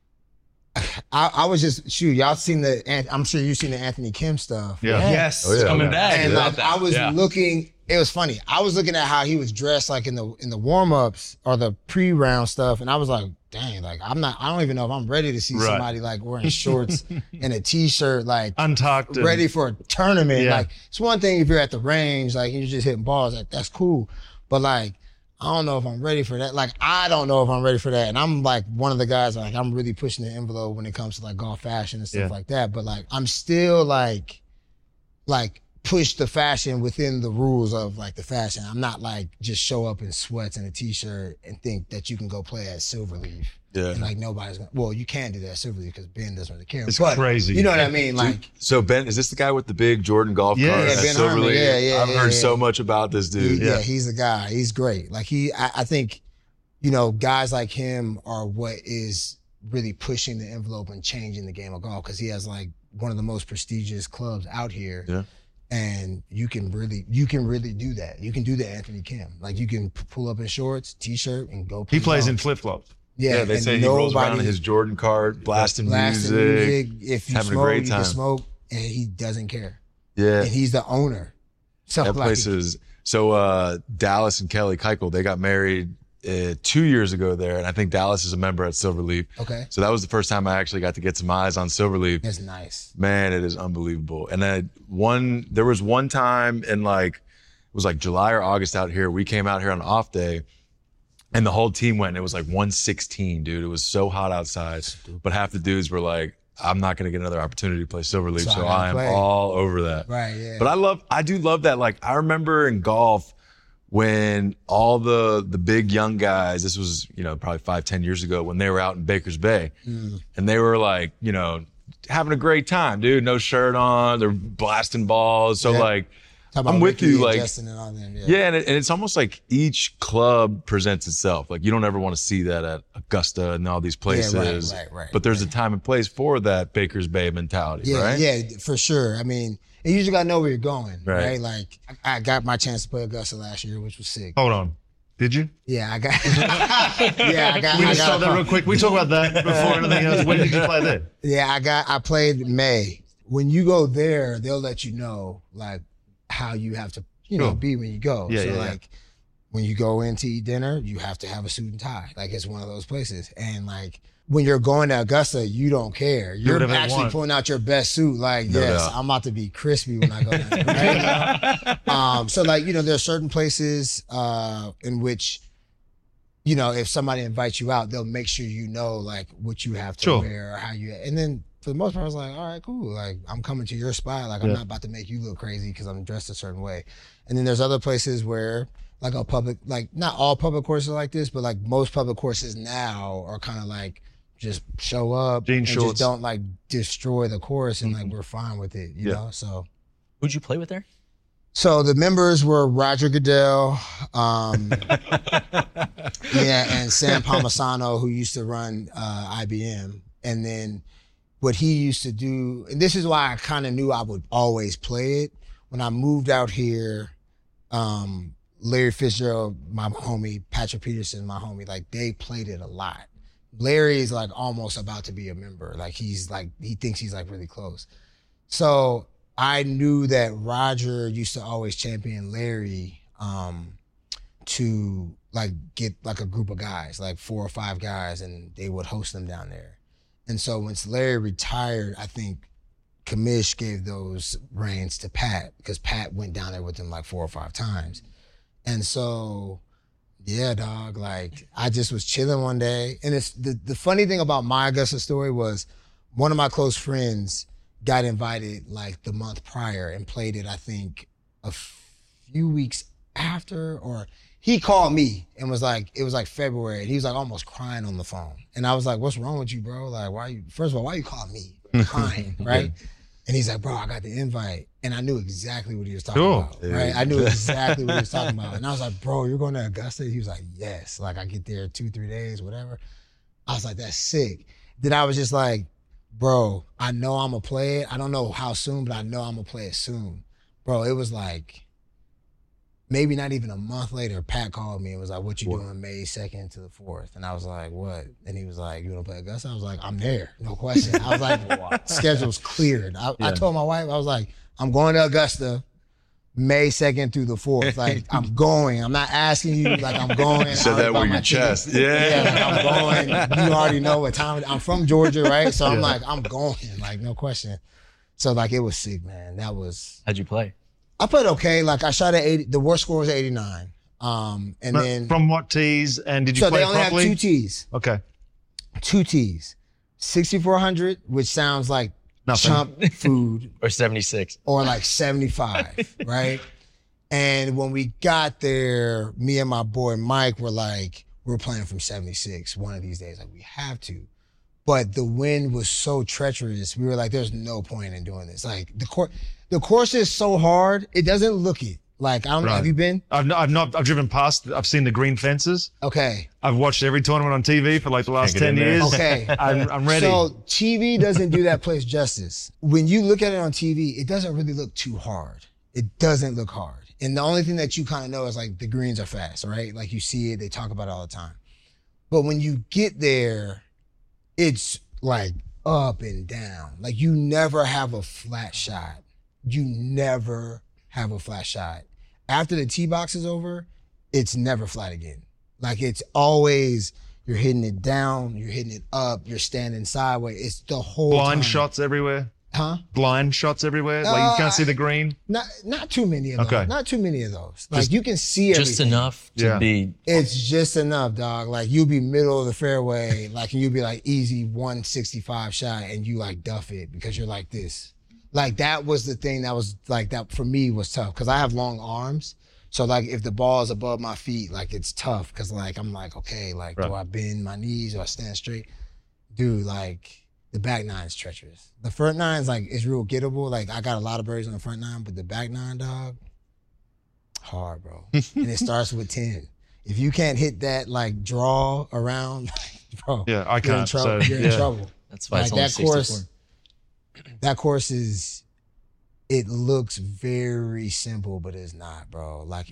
I was just, y'all seen I'm sure you've seen the Anthony Kim stuff. Yeah. yes, Oh, yeah. Coming back. And like, I was Yeah. looking, it was funny. I was looking at how he was dressed like in the warm-ups or the pre-round stuff. And I was like, dang, like I don't even know if I'm ready to see Right. somebody like wearing shorts and a t-shirt, like Untucked. and- ready for a tournament. Yeah. Like it's one thing if you're at the range, like you're just hitting balls, like that's cool. But like, I don't know if I'm ready for that. Like, I don't know if I'm ready for that. And I'm like one of the guys, like I'm really pushing the envelope when it comes to like golf fashion and stuff Yeah. like that. But like, I'm still like push the fashion within the rules of like the fashion. I'm not like just show up in sweats and a t-shirt and think that you can go play at Silverleaf. Yeah. And like nobody's gonna, well, you can do that at Silverleaf because Ben doesn't really care. It's But crazy. You know what I mean? Like, So Ben, is this the guy with the big Jordan golf Yeah. cart? Yeah, at Ben Harmon. Silverleaf? Yeah, I've heard yeah. so much about this dude. yeah, he's the guy. He's great. Like I think, guys like him are what is really pushing the envelope and changing the game of golf because he has like one of the most prestigious clubs out here. Yeah. And you can really do that. You can do the Anthony Kim. Like you can pull up in shorts, t-shirt, and go. He play plays golf. in flip-flops. Yeah, they and say he rolls around in nobody his Jordan cart, blasting blasting music. If you having a smoke, great you time. can smoke, and he doesn't care. Yeah, And he's the owner. So that like, place is. So Dallas and Kelly Keuchel, they got married 2 years ago there, and I think Dallas is a member at Silverleaf. Okay. So that was the first time I actually got to get some eyes on Silverleaf. That's nice. Man, it is unbelievable. And then there was one time in like, it was like July or August out here. We came out here on an off day and the whole team went and it was like 116, dude. It was so hot outside, but half the dudes were like, I'm not going to get another opportunity to play Silverleaf. So I So gotta I am play. all over that. Right, yeah. But I do love that. Like I remember in golf when all the big young guys, this was, probably 5-10 years ago, when they were out in Baker's Bay, and they were like, having a great time, dude, no shirt on, they're blasting balls. So like, I'm with you, like, and all them, and it's almost like each club presents itself. Like, you don't ever want to see that at Augusta and all these places. Right. But there's a time and place for that Baker's Bay mentality, right? Yeah, for sure. I mean, you usually gotta know where you're going, Right. right? Like, I got my chance to play Augusta last year, which was sick. Hold on. Did you? Yeah, I got. We just stop that real quick. We talk about that before anything else. When did you play there? Yeah, I played May. When you go there, they'll let you know like how you have to, be when you go. Yeah, so yeah, like when you go in to eat dinner, you have to have a suit and tie. Like it's one of those places. And like when you're going to Augusta, you don't care. You're whatever you actually want. pulling out your best suit. Like, No yes, doubt. I'm about to be crispy when I go there. Right? So like, there are certain places in which, if somebody invites you out, they'll make sure you know like what you have to Sure. wear or how you, and then for the most part, I was like, all right, cool. Like I'm coming to your spot. Like I'm not about to make you look crazy because I'm dressed a certain way. And then there's other places where like not all public courses are like this, but like most public courses now are kind of like just show up Jean and shorts. just don't like destroy the course and like we're fine with it, you know? So. Who'd you play with there? So the members were Roger Goodell, and Sam Palmisano, who used to run IBM. And then what he used to do, and this is why I kind of knew I would always play it. When I moved out here, Larry Fitzgerald, my homie, Patrick Peterson, my homie, like they played it a lot. Larry is like almost about to be a member. Like he thinks he's like really close. So I knew that Roger used to always champion Larry to like get like a group of guys, like 4 or 5 guys, and they would host them down there. And so once Larry retired, I think Kamish gave those reins to Pat because Pat went down there with him like 4 or 5 times. And so, yeah, dog, like I just was chilling one day. And it's the funny thing about my Augusta story was one of my close friends got invited like the month prior and played it, I think, a few weeks after, or he called me and was like, it was like February, and he was like almost crying on the phone. And I was like, what's wrong with you, bro? Like, first of all, why you call me? Crying, right? And he's like, bro, I got the invite. And I knew exactly what he was talking about, right? I knew exactly what he was talking about. And I was like, bro, you're going to Augusta? He was like, yes. Like I get there 2-3 days, whatever. I was like, that's sick. Then I was just like, bro, I know I'm gonna play it. I don't know how soon, but I know I'm gonna play it soon. Bro, it was like, maybe not even a month later, Pat called me and was like, what you doing May 2nd to the 4th? And I was like, what? And he was like, you wanna play Augusta? I was like, I'm there, no question. I was like, schedule's cleared. I told my wife, I was like, I'm going to Augusta May 2nd through the 4th. Like, I'm going. I'm not asking you. Like, I'm going. You said that with your chest. Yeah. Like, I'm going. You already know what time. I'm from Georgia, right? So I'm like, I'm going. Like, no question. So, like, it was sick, man. How'd you play? I played okay. Like, I shot at 80. The worst score was 89. And then. From what tees, and did you So play they only properly? have 2 tees. Okay. 2 tees. 6,400, which sounds like Nothing. chump food. Or 76? Or like 75, right? And when we got there, me and my boy Mike were like, we're playing from 76 one of these days. Like, we have to. But the wind was so treacherous. We were like, there's no point in doing this. Like, the course is so hard, it doesn't look it. Like, I don't know, Right. have you been? I've driven past, I've seen the green fences. Okay. I've watched every tournament on TV for like the last Can't get 10 in there. years. Okay. I'm ready. So TV doesn't do that place justice. When you look at it on TV, it doesn't really look too hard. It doesn't look hard. And the only thing that you kind of know is like the greens are fast, right? Like you see it, they talk about it all the time. But when you get there, it's like up and down. Like you never have a flat shot. You never have a flat shot. After the tee box is over, it's never flat again. Like it's always, you're hitting it down, you're hitting it up, you're standing sideways. It's the whole Blind time. shots everywhere. Huh? Blind shots everywhere. Like you can't see the green. Not too many of those. Okay. Not too many of those. Like you can see everything. Just enough to Yeah. be. It's just enough, dog. Like you'll be middle of the fairway, like and you'll be like easy 165 shot, and you like duff it because you're like this. Like that was the thing that was like that for me was tough because I have long arms, So like if the ball is above my feet, like it's tough because like I'm like, okay, like do I bend my knees? Do I stand straight? Dude, like the back nine is treacherous. The front nine is like, it's real gettable. Like I got a lot of birdies on the front nine, but the back nine, dog, hard, bro. And it starts with 10. If you can't hit that like draw around, bro, Yeah, I you're in can't. trouble. So, You're in yeah. trouble. That's why it's Like only 64. that course is, it looks very simple, but it's not, bro. Like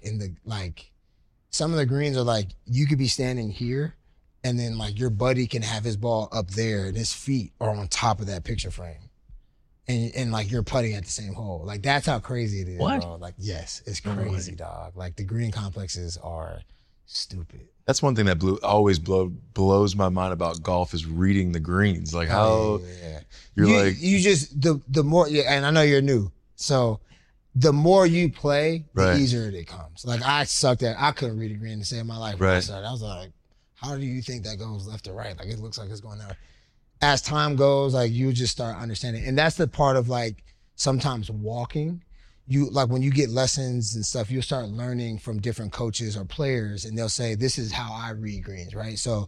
some of the greens are like, you could be standing here and then like your buddy can have his ball up there and his feet are on top of that picture frame. And like you're putting at the same hole. Like that's how crazy it is, What? bro. Like, yes, it's crazy, dog. Like the green complexes are stupid. That's one thing that always blows my mind about golf is reading the greens. Like how Yeah. you're You just the more, and I know you're new, so the more you play, the Right. easier it comes. Like I sucked at, I couldn't read a green to save my life when I Right. started. I was like, how do you think that goes left or right? Like it looks like it's going that way. As time goes, like you just start understanding, and that's the part of like sometimes walking. You like when you get lessons and stuff, you'll start learning from different coaches or players, and they'll say, "This is how I read greens," right? So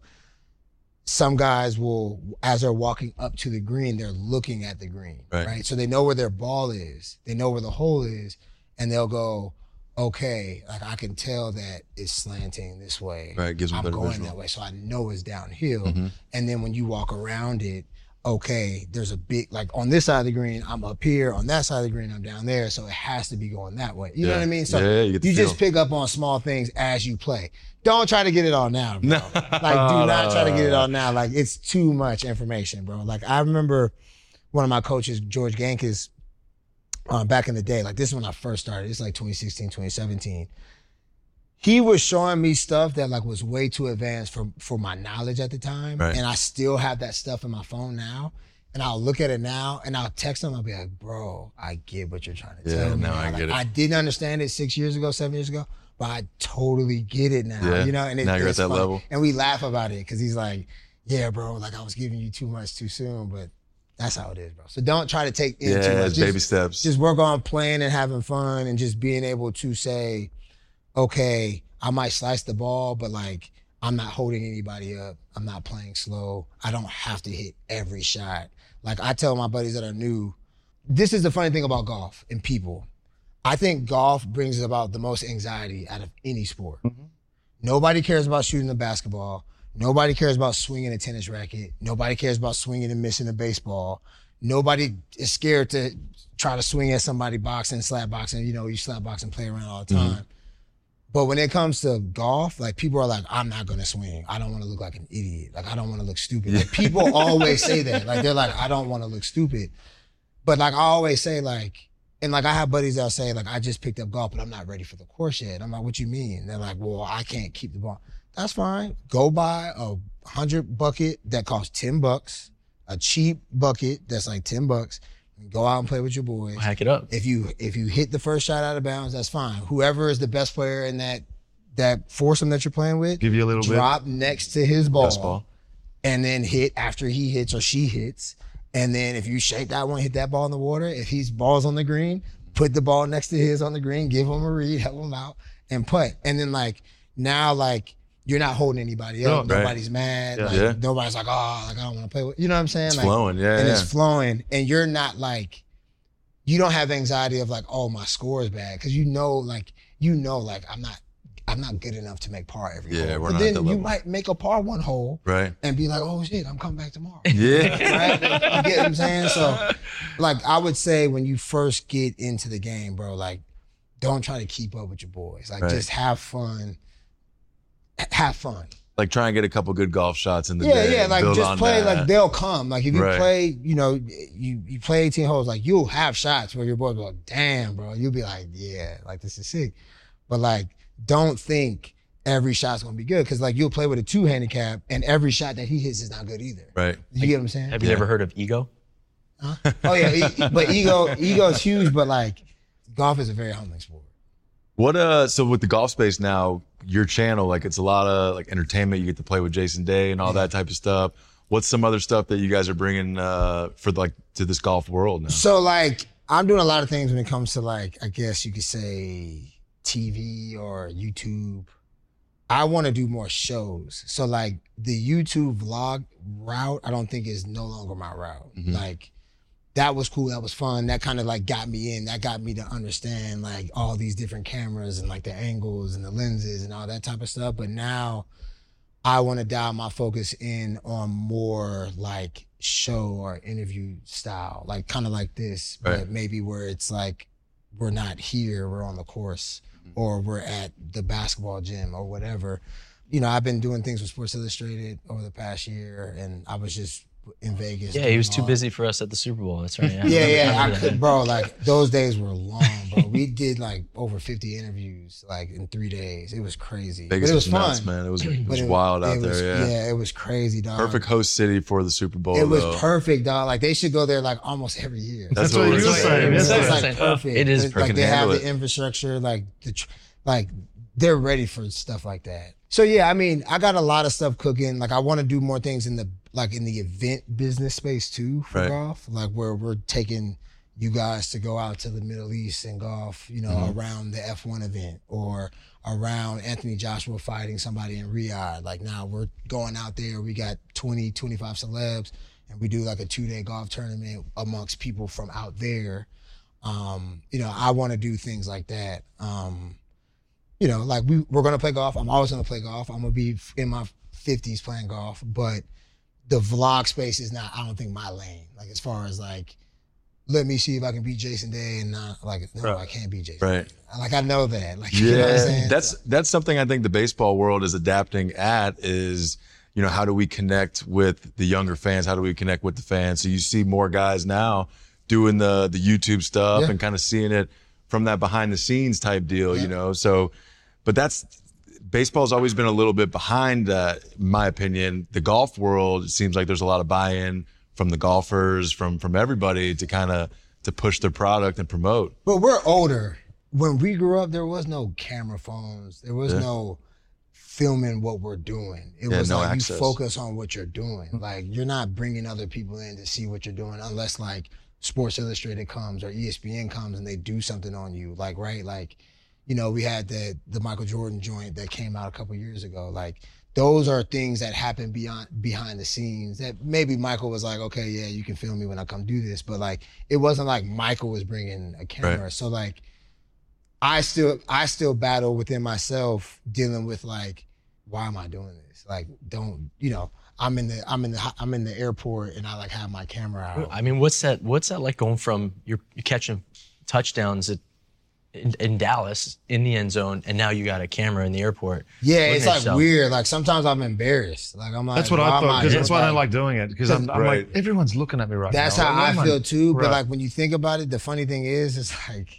some guys will, as they're walking up to the green, they're looking at the green, Right. right? So they know where their ball is, they know where the hole is, and they'll go, okay, like I can tell that it's slanting this way. Right, gives them a I'm better going visual. that way, so I know it's downhill. Mhm. And then when you walk around it, okay, there's a big, like on this side of the green, I'm up here. On that side of the green, I'm down there. So it has to be going that way. You know Yeah. what I mean? So Yeah, you get the just feel. pick up on small things as you play. Don't try to get it all now, bro. No. Like, do not try to get it all now. Like, it's too much information, bro. Like, I remember one of my coaches, George Gankis, back in the day, like this is when I first started. It's like 2016, 2017. He was showing me stuff that like was way too advanced for my knowledge at the time. Right. And I still have that stuff in my phone now. And I'll look at it now and I'll text him. I'll be like, bro, I get what you're trying to Yeah, tell me. now I Like, get it. I didn't understand it 6 years ago, 7 years ago, but I totally get it now. Yeah. You know, and Now you're at it's that funny. level. And we laugh about it because he's like, yeah, bro, like I was giving you too much too soon, but that's how it is, bro. So don't try to take in too Yeah, much. it's baby steps. Just work on playing and having fun and just being able to say, okay, I might slice the ball, but like I'm not holding anybody up. I'm not playing slow. I don't have to hit every shot. Like I tell my buddies that are new, this is the funny thing about golf and people. I think golf brings about the most anxiety out of any sport. Nobody cares about shooting the basketball. Nobody cares about swinging a tennis racket. Nobody cares about swinging and missing a baseball. Nobody is scared to try to swing at somebody boxing, slap boxing. You know, you slap box and play around all the time. But when it comes to golf, like people are like, I'm not gonna swing. I don't want to look like an idiot. Like I don't want to look stupid. Like people always say that. Like they're like, I don't want to look stupid. But like I always say like, and like I have buddies that'll say like, I just picked up golf, but I'm not ready for the course yet. I'm like, what you mean? They're like, well, I can't keep the ball. That's fine. Go buy a 100 bucket that costs $10, a cheap bucket that's like $10. And go out and play with your boys. Hack it up. If you hit the first shot out of bounds, that's fine. Whoever is the best player in that foursome that you're playing with, Give you a little bit. drop next to his ball, Best ball. and then hit after he hits or she hits. And then if you shake that one, hit that ball in the water. If he's balls on the green, put the ball next to his on the green, give him a read, help him out, and putt. And then like now, like you're not holding anybody up. No, right. Nobody's mad. Yeah. Like Yeah. nobody's like, oh, like I don't want to play with. You know what I'm saying? It's Like, flowing. Yeah, and yeah. it's flowing, and you're not like, you don't have anxiety of like, oh, my score is bad, because you know, like I'm not good enough to make par every Yeah, hole. we're But not then at that you level. might make a par one hole Right. and be like, oh shit, I'm coming back tomorrow. Yeah. Right? You get what I'm saying? So, like, I would say when you first get into the game, bro, like, don't try to keep up with your boys. Like, Right. just have fun. Have fun. Like try and get a couple good golf shots in the Yeah, day. yeah. Like, build just on play. that. Like, they'll come. Like, if you Right. play, you know, you play 18 holes, like, you'll have shots where your boys go, damn, bro. You'll be like, yeah, like, this is sick. But, like, don't think every shot's gonna be good, because, like, you'll play with a 2 handicap, and every shot that he hits is not good either. Right. You get what I'm saying? Have you Yeah. ever heard of ego? Oh yeah, but ego is huge. But like, golf is a very humbling sport. What so with the golf space now, your channel, like it's a lot of like entertainment. You get to play with Jason Day and all that type of stuff. What's some other stuff that you guys are bringing for like to this golf world now? So like, I'm doing a lot of things when it comes to like, I guess you could say TV or YouTube. I want to do more shows. So like the YouTube vlog route, I don't think is no longer my route. Like that was cool. That was fun. That kind of like got me in. That got me to understand like all these different cameras and like the angles and the lenses and all that type of stuff. But now I want to dial my focus in on more like show or interview style, like kind of like this, but maybe where it's like, we're not here, we're on the course, or we're at the basketball gym or whatever. You know, I've been doing things with Sports Illustrated over the past year, and I was just in Vegas. Yeah, he was too busy for us at the Super Bowl. That's right. I could, bro. Like those days were long, bro. We did like over 50 interviews, like in 3 days. It was crazy. Vegas but it was fun, nuts, man. It was wild out there. Yeah, it was crazy, dog. Perfect host city for the Super Bowl. It was perfect, dog. Like they should go there like almost every year. That's what you were saying. It's Yeah. like perfect. It is Like perfect. they have Handle the infrastructure, like like they're ready for stuff like that. So yeah, I mean, I got a lot of stuff cooking. Like I want to do more things in the event business space too for golf. Like where we're taking you guys to go out to the Middle East and golf, you know, around the F1 event or around Anthony Joshua fighting somebody in Riyadh. Like now we're going out there. We got 20, 25 celebs, and we do like a 2-day golf tournament amongst people from out there. You know, I want to do things like that. You know, like we're going to play golf. I'm always going to play golf. I'm going to be in my 50s playing golf, but the vlog space is not, I don't think, my lane. Like as far as like, let me see if I can beat Jason Day and not like, no, I can't beat Jason Day. Like I know that. Like, you know what I'm saying? That's something I think the baseball world is adapting at is, you know, how do we connect with the younger fans? How do we connect with the fans? So you see more guys now doing the YouTube stuff and kind of seeing it from that behind the scenes type deal, you know? So, but baseball's always been a little bit behind, in my opinion. The golf world, it seems like there's a lot of buy-in from the golfers, from everybody to kind of to push their product and promote. But we're older. When we grew up, there was no camera phones. There was no filming what we're doing. It was no like access. You focus on what you're doing. Like you're not bringing other people in to see what you're doing unless like Sports Illustrated comes or ESPN comes and they do something on you. Like, right? Like, you know, we had the Michael Jordan joint that came out a couple years ago. Like, those are things that happen behind the scenes that maybe Michael was like, okay, yeah, you can film me when I come do this. But like, it wasn't like Michael was bringing a camera. Right. So like, I still battle within myself dealing with like, why am I doing this? Like, don't, you know, I'm in the airport and I like have my camera out. I mean, what's that like going from you're catching touchdowns in Dallas in the end zone, and now you got a camera in the airport. Yeah, it's like weird. Like sometimes I'm embarrassed. Like I'm like, that's what I thought, because that's why I don't like doing it. Because I'm like, everyone's looking at me right now. That's how I feel too. But like when you think about it, the funny thing is, it's like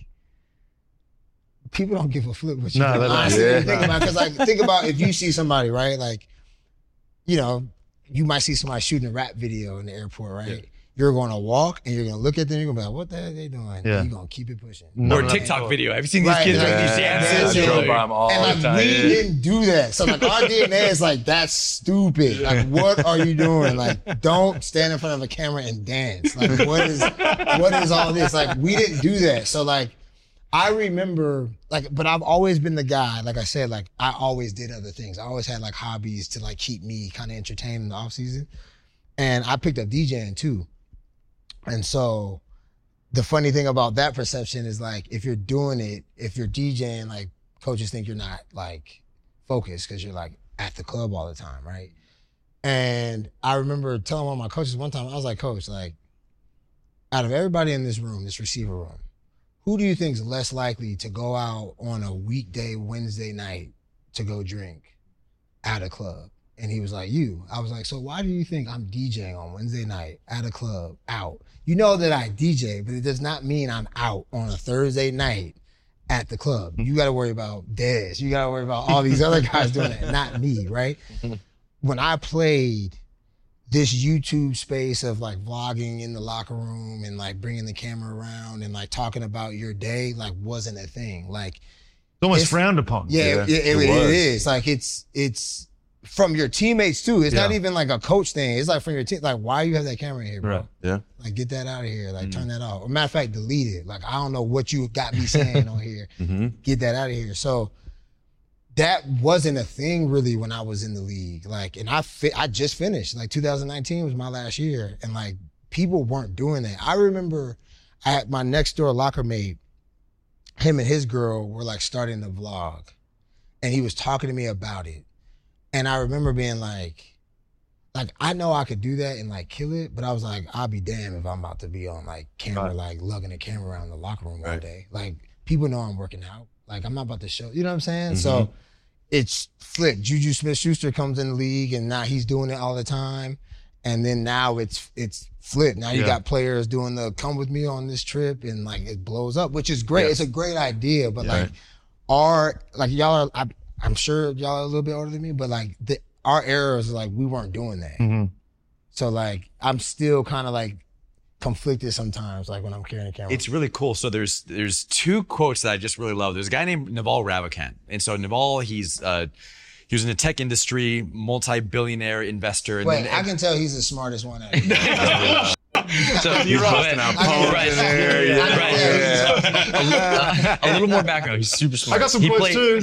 people don't give a flip what you do. Honestly, think about, because like think about if you see somebody, right? Like, you know, you might see somebody shooting a rap video in the airport, right? Yeah. You're going to walk and you're going to look at them. You're going to be like, what the hell are they doing? Yeah. And you're going to keep it pushing. Or a TikTok video. Have you seen these kids doing these dances? I drove by them all the time. We didn't do that. So like our DNA is like, that's stupid. Like, what are you doing? Like, don't stand in front of a camera and dance. Like, what is all this? Like, we didn't do that. So like, I remember, like, but I've always been the guy, like I said, like, I always did other things. I always had like hobbies to like keep me kind of entertained in the off season. And I picked up DJing too. And so the funny thing about that perception is like, if you're doing it, if you're DJing, like coaches think you're not like focused because you're like at the club all the time, right? And I remember telling one of my coaches one time, I was like, Coach, like, out of everybody in this room, this receiver room, who do you think is less likely to go out on a weekday Wednesday night to go drink at a club? And he was like, you. I was like, so why do you think I'm DJing on Wednesday night at a club out? You know that I DJ, but it does not mean I'm out on a Thursday night at the club. You got to worry about Dez. You got to worry about all these other guys doing it, not me, right? When I played this YouTube space of like vlogging in the locker room and like bringing the camera around and like talking about your day, like wasn't a thing. Like it's almost frowned upon. Yeah, it is. Like it's from your teammates too. It's not Yeah. even like a coach thing. It's like from your team. Like, why you have that camera in here, bro? Right. Yeah. Like, get that out of here. Like, turn that off. Or matter of fact, delete it. Like, I don't know what you got me saying on here. Get that out of here. So that wasn't a thing really when I was in the league. Like, and I just finished. Like, 2019 was my last year, and like people weren't doing that. I remember I had my next door locker mate. Him and his girl were like starting the vlog, and he was talking to me about it. And I remember being like I know I could do that and like kill it, but I was like, I'll be damned if I'm about to be on like camera, like lugging a camera around the locker room all day. Like, people know I'm working out. Like, I'm not about to show, you know what I'm saying? So it's flipped. Juju Smith-Schuster comes in the league, and now he's doing it all the time. And then now it's flipped. Now you got players doing the come with me on this trip, and like it blows up, which is great. It's a great idea, but like y'all are, I'm sure y'all are a little bit older than me, but like our era is like, we weren't doing that. So like, I'm still kind of like conflicted sometimes, like when I'm carrying a camera. It's really cool. So there's two quotes that I just really love. There's a guy named Naval Ravikant. And so Naval, he was in the tech industry, multi-billionaire investor. And Wait, I can tell he's the smartest one out of you. So You're Austin out a little more background. He's super smart. I got some points too.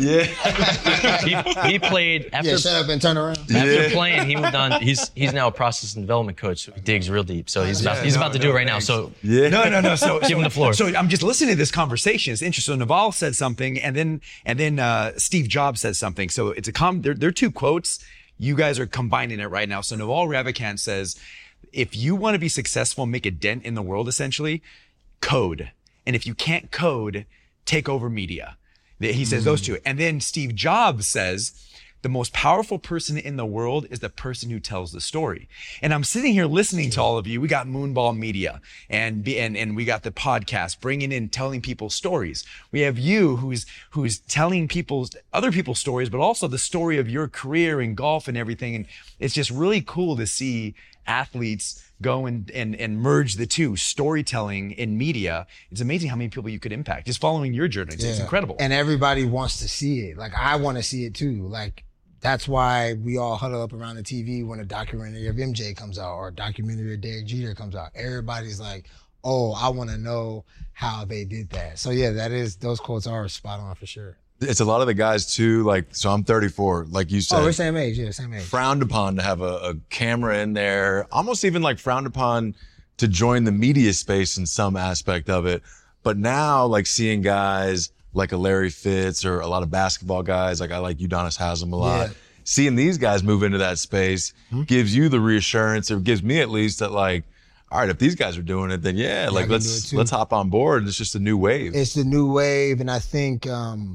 He played after Yeah, shut up and turn around. after playing. He moved on. He's now a process and development coach. He digs real deep. So he's about to do it right now. So No. So Give him the floor. So I'm just listening to this conversation. It's interesting. So Naval said something, and then Steve Jobs said something. So it's they're two quotes. You guys are combining it right now. So Naval Ravikant says, if you want to be successful and make a dent in the world, essentially, code. And if you can't code, take over media. He says those two. And then Steve Jobs says, the most powerful person in the world is the person who tells the story. And I'm sitting here listening to all of you. We got Moonball Media and we got the podcast, bringing in, telling people stories. We have you who's telling other people's stories, but also the story of your career in golf and everything. And it's just really cool to see athletes go and merge the two, storytelling and media. It's amazing how many people you could impact just following your journey. It's incredible. And everybody wants to see it. Like, I want to see it too. Like, that's why we all huddle up around the TV when a documentary of MJ comes out or a documentary of Derek Jeter comes out. Everybody's like, oh, I want to know how they did that. So yeah, those quotes are spot on for sure. It's a lot of the guys too, like, so I'm 34, like you said. Oh, we're same age, yeah, same age. Frowned upon to have a camera in there, almost even like frowned upon to join the media space in some aspect of it. But now, like, seeing guys like a Larry Fitz or a lot of basketball guys, like I like Udonis Haslem a lot. Yeah. Seeing these guys move into that space gives you the reassurance, or gives me at least, that like, all right, if these guys are doing it, then like can do it too. let's hop on board. It's just a new wave. It's the new wave, and I think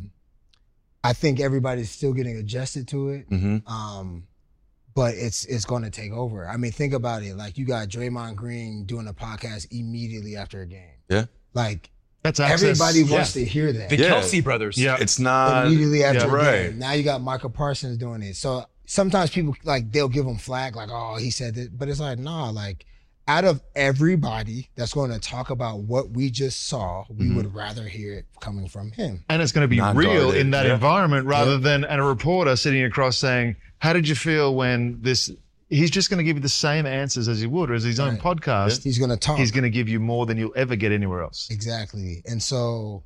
everybody's still getting adjusted to it. But it's going to take over. I mean, think about it. Like, you got Draymond Green doing a podcast immediately after a game. Yeah. Like, That's access. everybody wants to hear that. The Kelsey brothers. Yeah. It's not Immediately after a right. game. Now you got Michael Parsons doing it. So sometimes people, like, they'll give him flack, like, oh, he said that. But it's like, nah, like, out of everybody that's going to talk about what we just saw, we would rather hear it coming from him. And it's going to be Not real guarded, in that yeah. environment, rather than a reporter sitting across saying, how did you feel when this? He's just going to give you the same answers as he would, or as his own Right. podcast. He's going to talk. He's going to give you more than you'll ever get anywhere else. Exactly. And so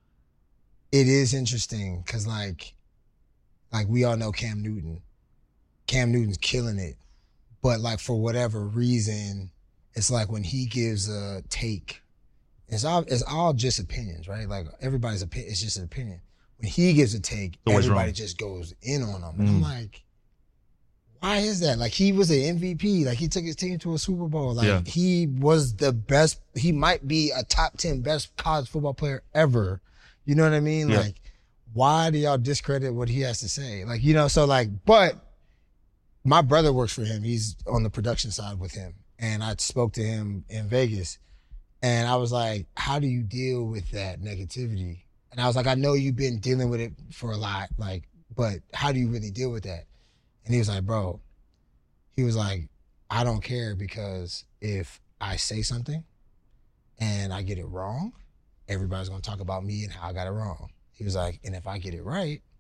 it is interesting because like we all know Cam Newton. Cam Newton's killing it. But like, for whatever reason, it's like when he gives a take, it's all just opinions, right? Like, everybody's opinion, it's just an opinion. When he gives a take, Always everybody wrong. just goes in on him. And I'm like, why is that? Like, he was an MVP. Like, he took his team to a Super Bowl. Like, Yeah. he was the best. He might be a top 10 best college football player ever. You know what I mean? Yeah. Like, why do y'all discredit what he has to say? Like, you know, so like, but my brother works for him. He's on the production side with him. And I spoke to him in Vegas, and I was like, how do you deal with that negativity? And I was like, I know you've been dealing with it for a lot, like, but how do you really deal with that? And he was like, bro, he was like, I don't care, because if I say something and I get it wrong, everybody's gonna talk about me and how I got it wrong. He was like, and if I get it right,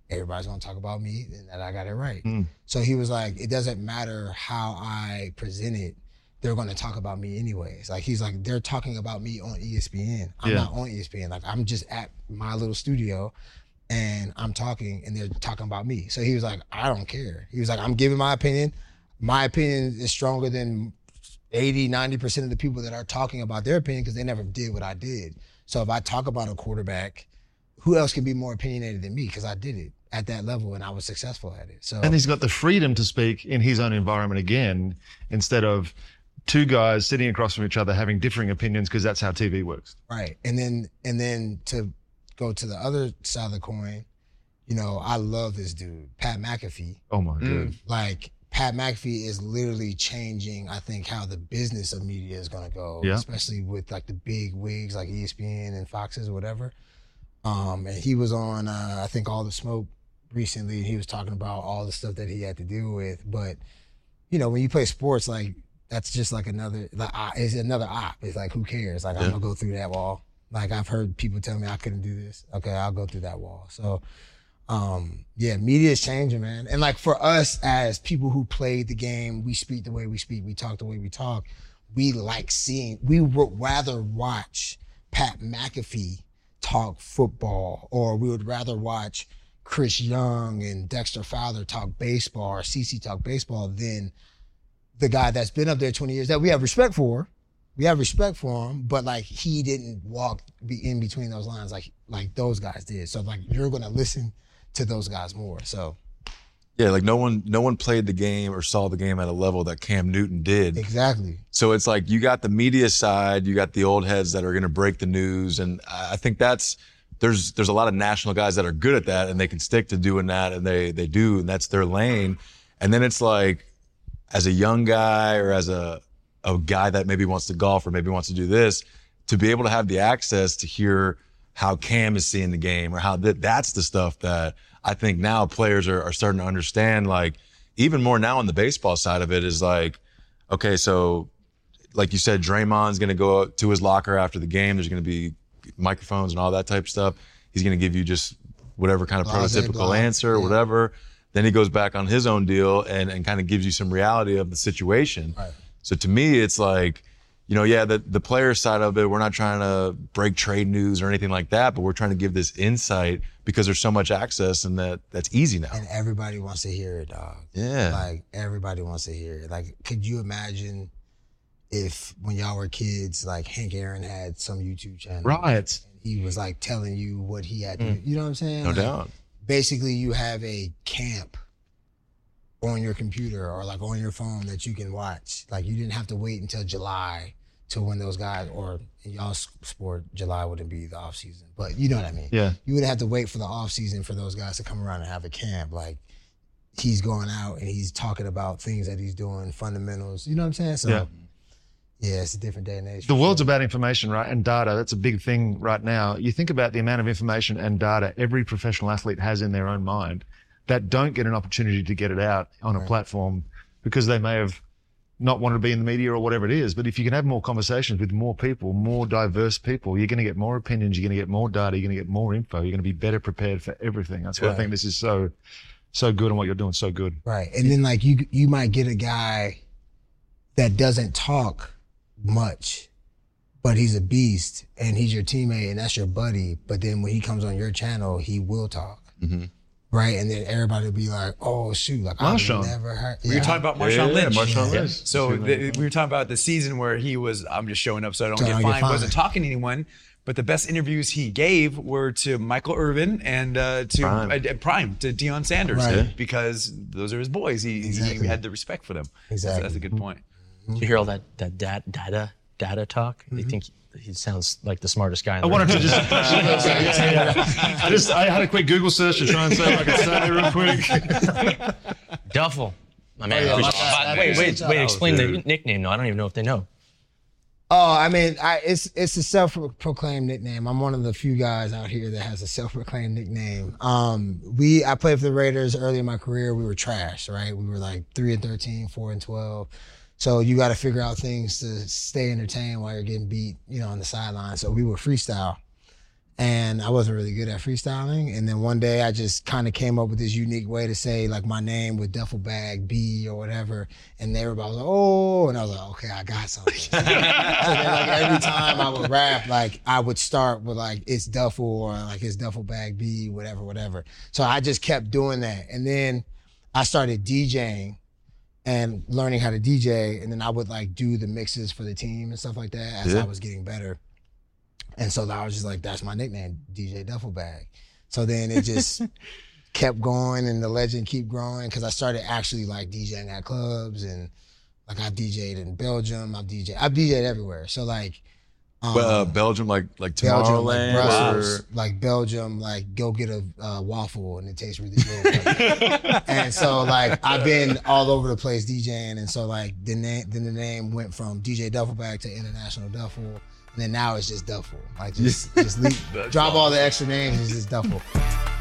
everybody's gonna talk about me and that I got it right. So he was like, it doesn't matter how I present it, they're gonna talk about me anyways. Like he's like, they're talking about me on ESPN. I'm not on ESPN. Like I'm just at my little studio and I'm talking and they're talking about me. So he was like, I don't care. He was like, I'm giving my opinion. My opinion is stronger than 80, 90% of the people that are talking about their opinion because they never did what I did. So if I talk about a quarterback, who else can be more opinionated than me? Because I did it at that level and I was successful at it. So And he's got the freedom to speak in his own environment again, instead of two guys sitting across from each other having differing opinions, because that's how TV works. right. And then to go to the other side of the coin, you know, I love this dude, Pat McAfee. Oh my God. Like Pat McAfee is literally changing, I think, how the business of media is gonna go, Yeah. especially with like the big wigs like ESPN and Foxes or whatever. And he was on, I think, All the Smoke recently. And he was talking about all the stuff that he had to deal with. But, you know, when you play sports, like, that's just like another, like, it's another op. It's like, who cares? Like, I'm going to go through that wall. Like, I've heard people tell me I couldn't do this. Okay, I'll go through that wall. So, yeah, media is changing, man. And like for us as people who played the game, we speak the way we speak, we talk the way we talk. We like seeing, we would rather watch Pat McAfee talk football, or we would rather watch Chris Young and Dexter Fowler talk baseball or CC talk baseball than the guy that's been up there 20 years that we have respect for. We have respect for him, but like he didn't walk in between those lines like those guys did. So like you're gonna listen to those guys more. So Yeah, like no one played the game or saw the game at a level that Cam Newton did. exactly. So it's like you got the media side, you got the old heads that are going to break the news, and I think there's a lot of national guys that are good at that and they can stick to doing that, and they do, and that's their lane. And then it's like, as a young guy or as a guy that maybe wants to golf or maybe wants to do this, to be able to have the access to hear how Cam is seeing the game, or how that's the stuff that I think now players are starting to understand. Like even more now on the baseball side of it is like, okay, so like you said, Draymond's going to go to his locker after the game. There's going to be microphones and all that type of stuff. He's going to give you just whatever kind of prototypical answer or whatever. Then he goes back on his own deal and kind of gives you some reality of the situation. Right. So to me, it's like, you know, yeah, the player side of it, we're not trying to break trade news or anything like that, but we're trying to give this insight because there's so much access, and that's easy now. And everybody wants to hear it, dog. Yeah. Like everybody wants to hear it. Like, could you imagine if when y'all were kids, like Hank Aaron had some YouTube channel, Right. he was like telling you what he had to do. You know what I'm saying? No Like, doubt. basically you have a camp on your computer or like on your phone that you can watch. Like you didn't have to wait until July to when those guys, or in y'all's sport, July wouldn't be the off season, but you know what I mean? Yeah. You wouldn't have to wait for the off season for those guys to come around and have a camp. Like he's going out and he's talking about things that he's doing, fundamentals, you know what I'm saying? So yeah, it's a different day and age. The world's about information, right? And data. That's a big thing right now. You think about the amount of information and data every professional athlete has in their own mind that don't get an opportunity to get it out on a platform because they may have not wanted to be in the media or whatever it is. But if you can have more conversations with more people, more diverse people, you're going to get more opinions, you're going to get more data, you're going to get more info, you're going to be better prepared for everything. That's why I think this is so good, and what you're doing so good. Right. And then like you might get a guy that doesn't talk much, but he's a beast and he's your teammate and that's your buddy. But then when he comes on your channel, he will talk. Mm-hmm. Right. And then everybody will be like, oh shoot, like Marshawn. I've never heard. We were talking about Marshawn Lynch. Marshawn Yeah. Lynch. So we were talking about the season where he was, I'm just showing up so I don't So I get don't get fined. fined. Wasn't talking to anyone. But the best interviews he gave were to Michael Irvin and to Prime, to Deion Sanders, Right. because those are his boys. He Exactly. had the respect for them. Exactly. That's a good point. Did you hear all that data talk? They think he sounds like the smartest guy in the I wanted room. to I had a quick Google search to try and say like I say real quick. Duffel. My man. yeah, Wait, explain the nickname. No, I don't even know if they know. Oh, I mean, it's a self-proclaimed nickname. I'm one of the few guys out here that has a self-proclaimed nickname. I played for the Raiders early in my career. We were trash, right? We were like 3-13, 4-12. So you got to figure out things to stay entertained while you're getting beat, on the sideline. So we would freestyle. And I wasn't really good at freestyling. And then one day I just kind of came up with this unique way to say like my name with duffel bag B or whatever. And everybody was like, oh, and I was like, okay, I got something. So then like every time I would rap, like I would start with like, it's duffel or like it's duffel bag B, whatever. So I just kept doing that. And then I started DJing and learning how to DJ. And then I would like do the mixes for the team and stuff like that as I was getting better. And so I was just like, that's my nickname, DJ Duffel Bag. So then it just kept going and the legend keep growing because I started actually like DJing at clubs and like I DJ'd in Belgium. I've DJ'd everywhere. So like Belgium, like Belgium, like Tomorrowland, Brussels, like Belgium, like go get a waffle and it tastes really good. And so like I've been all over the place DJing, and so like the name went from DJ Duffel Bag to International Duffel, and then now it's just Duffel. Like just drop all the extra names, it's just Duffel.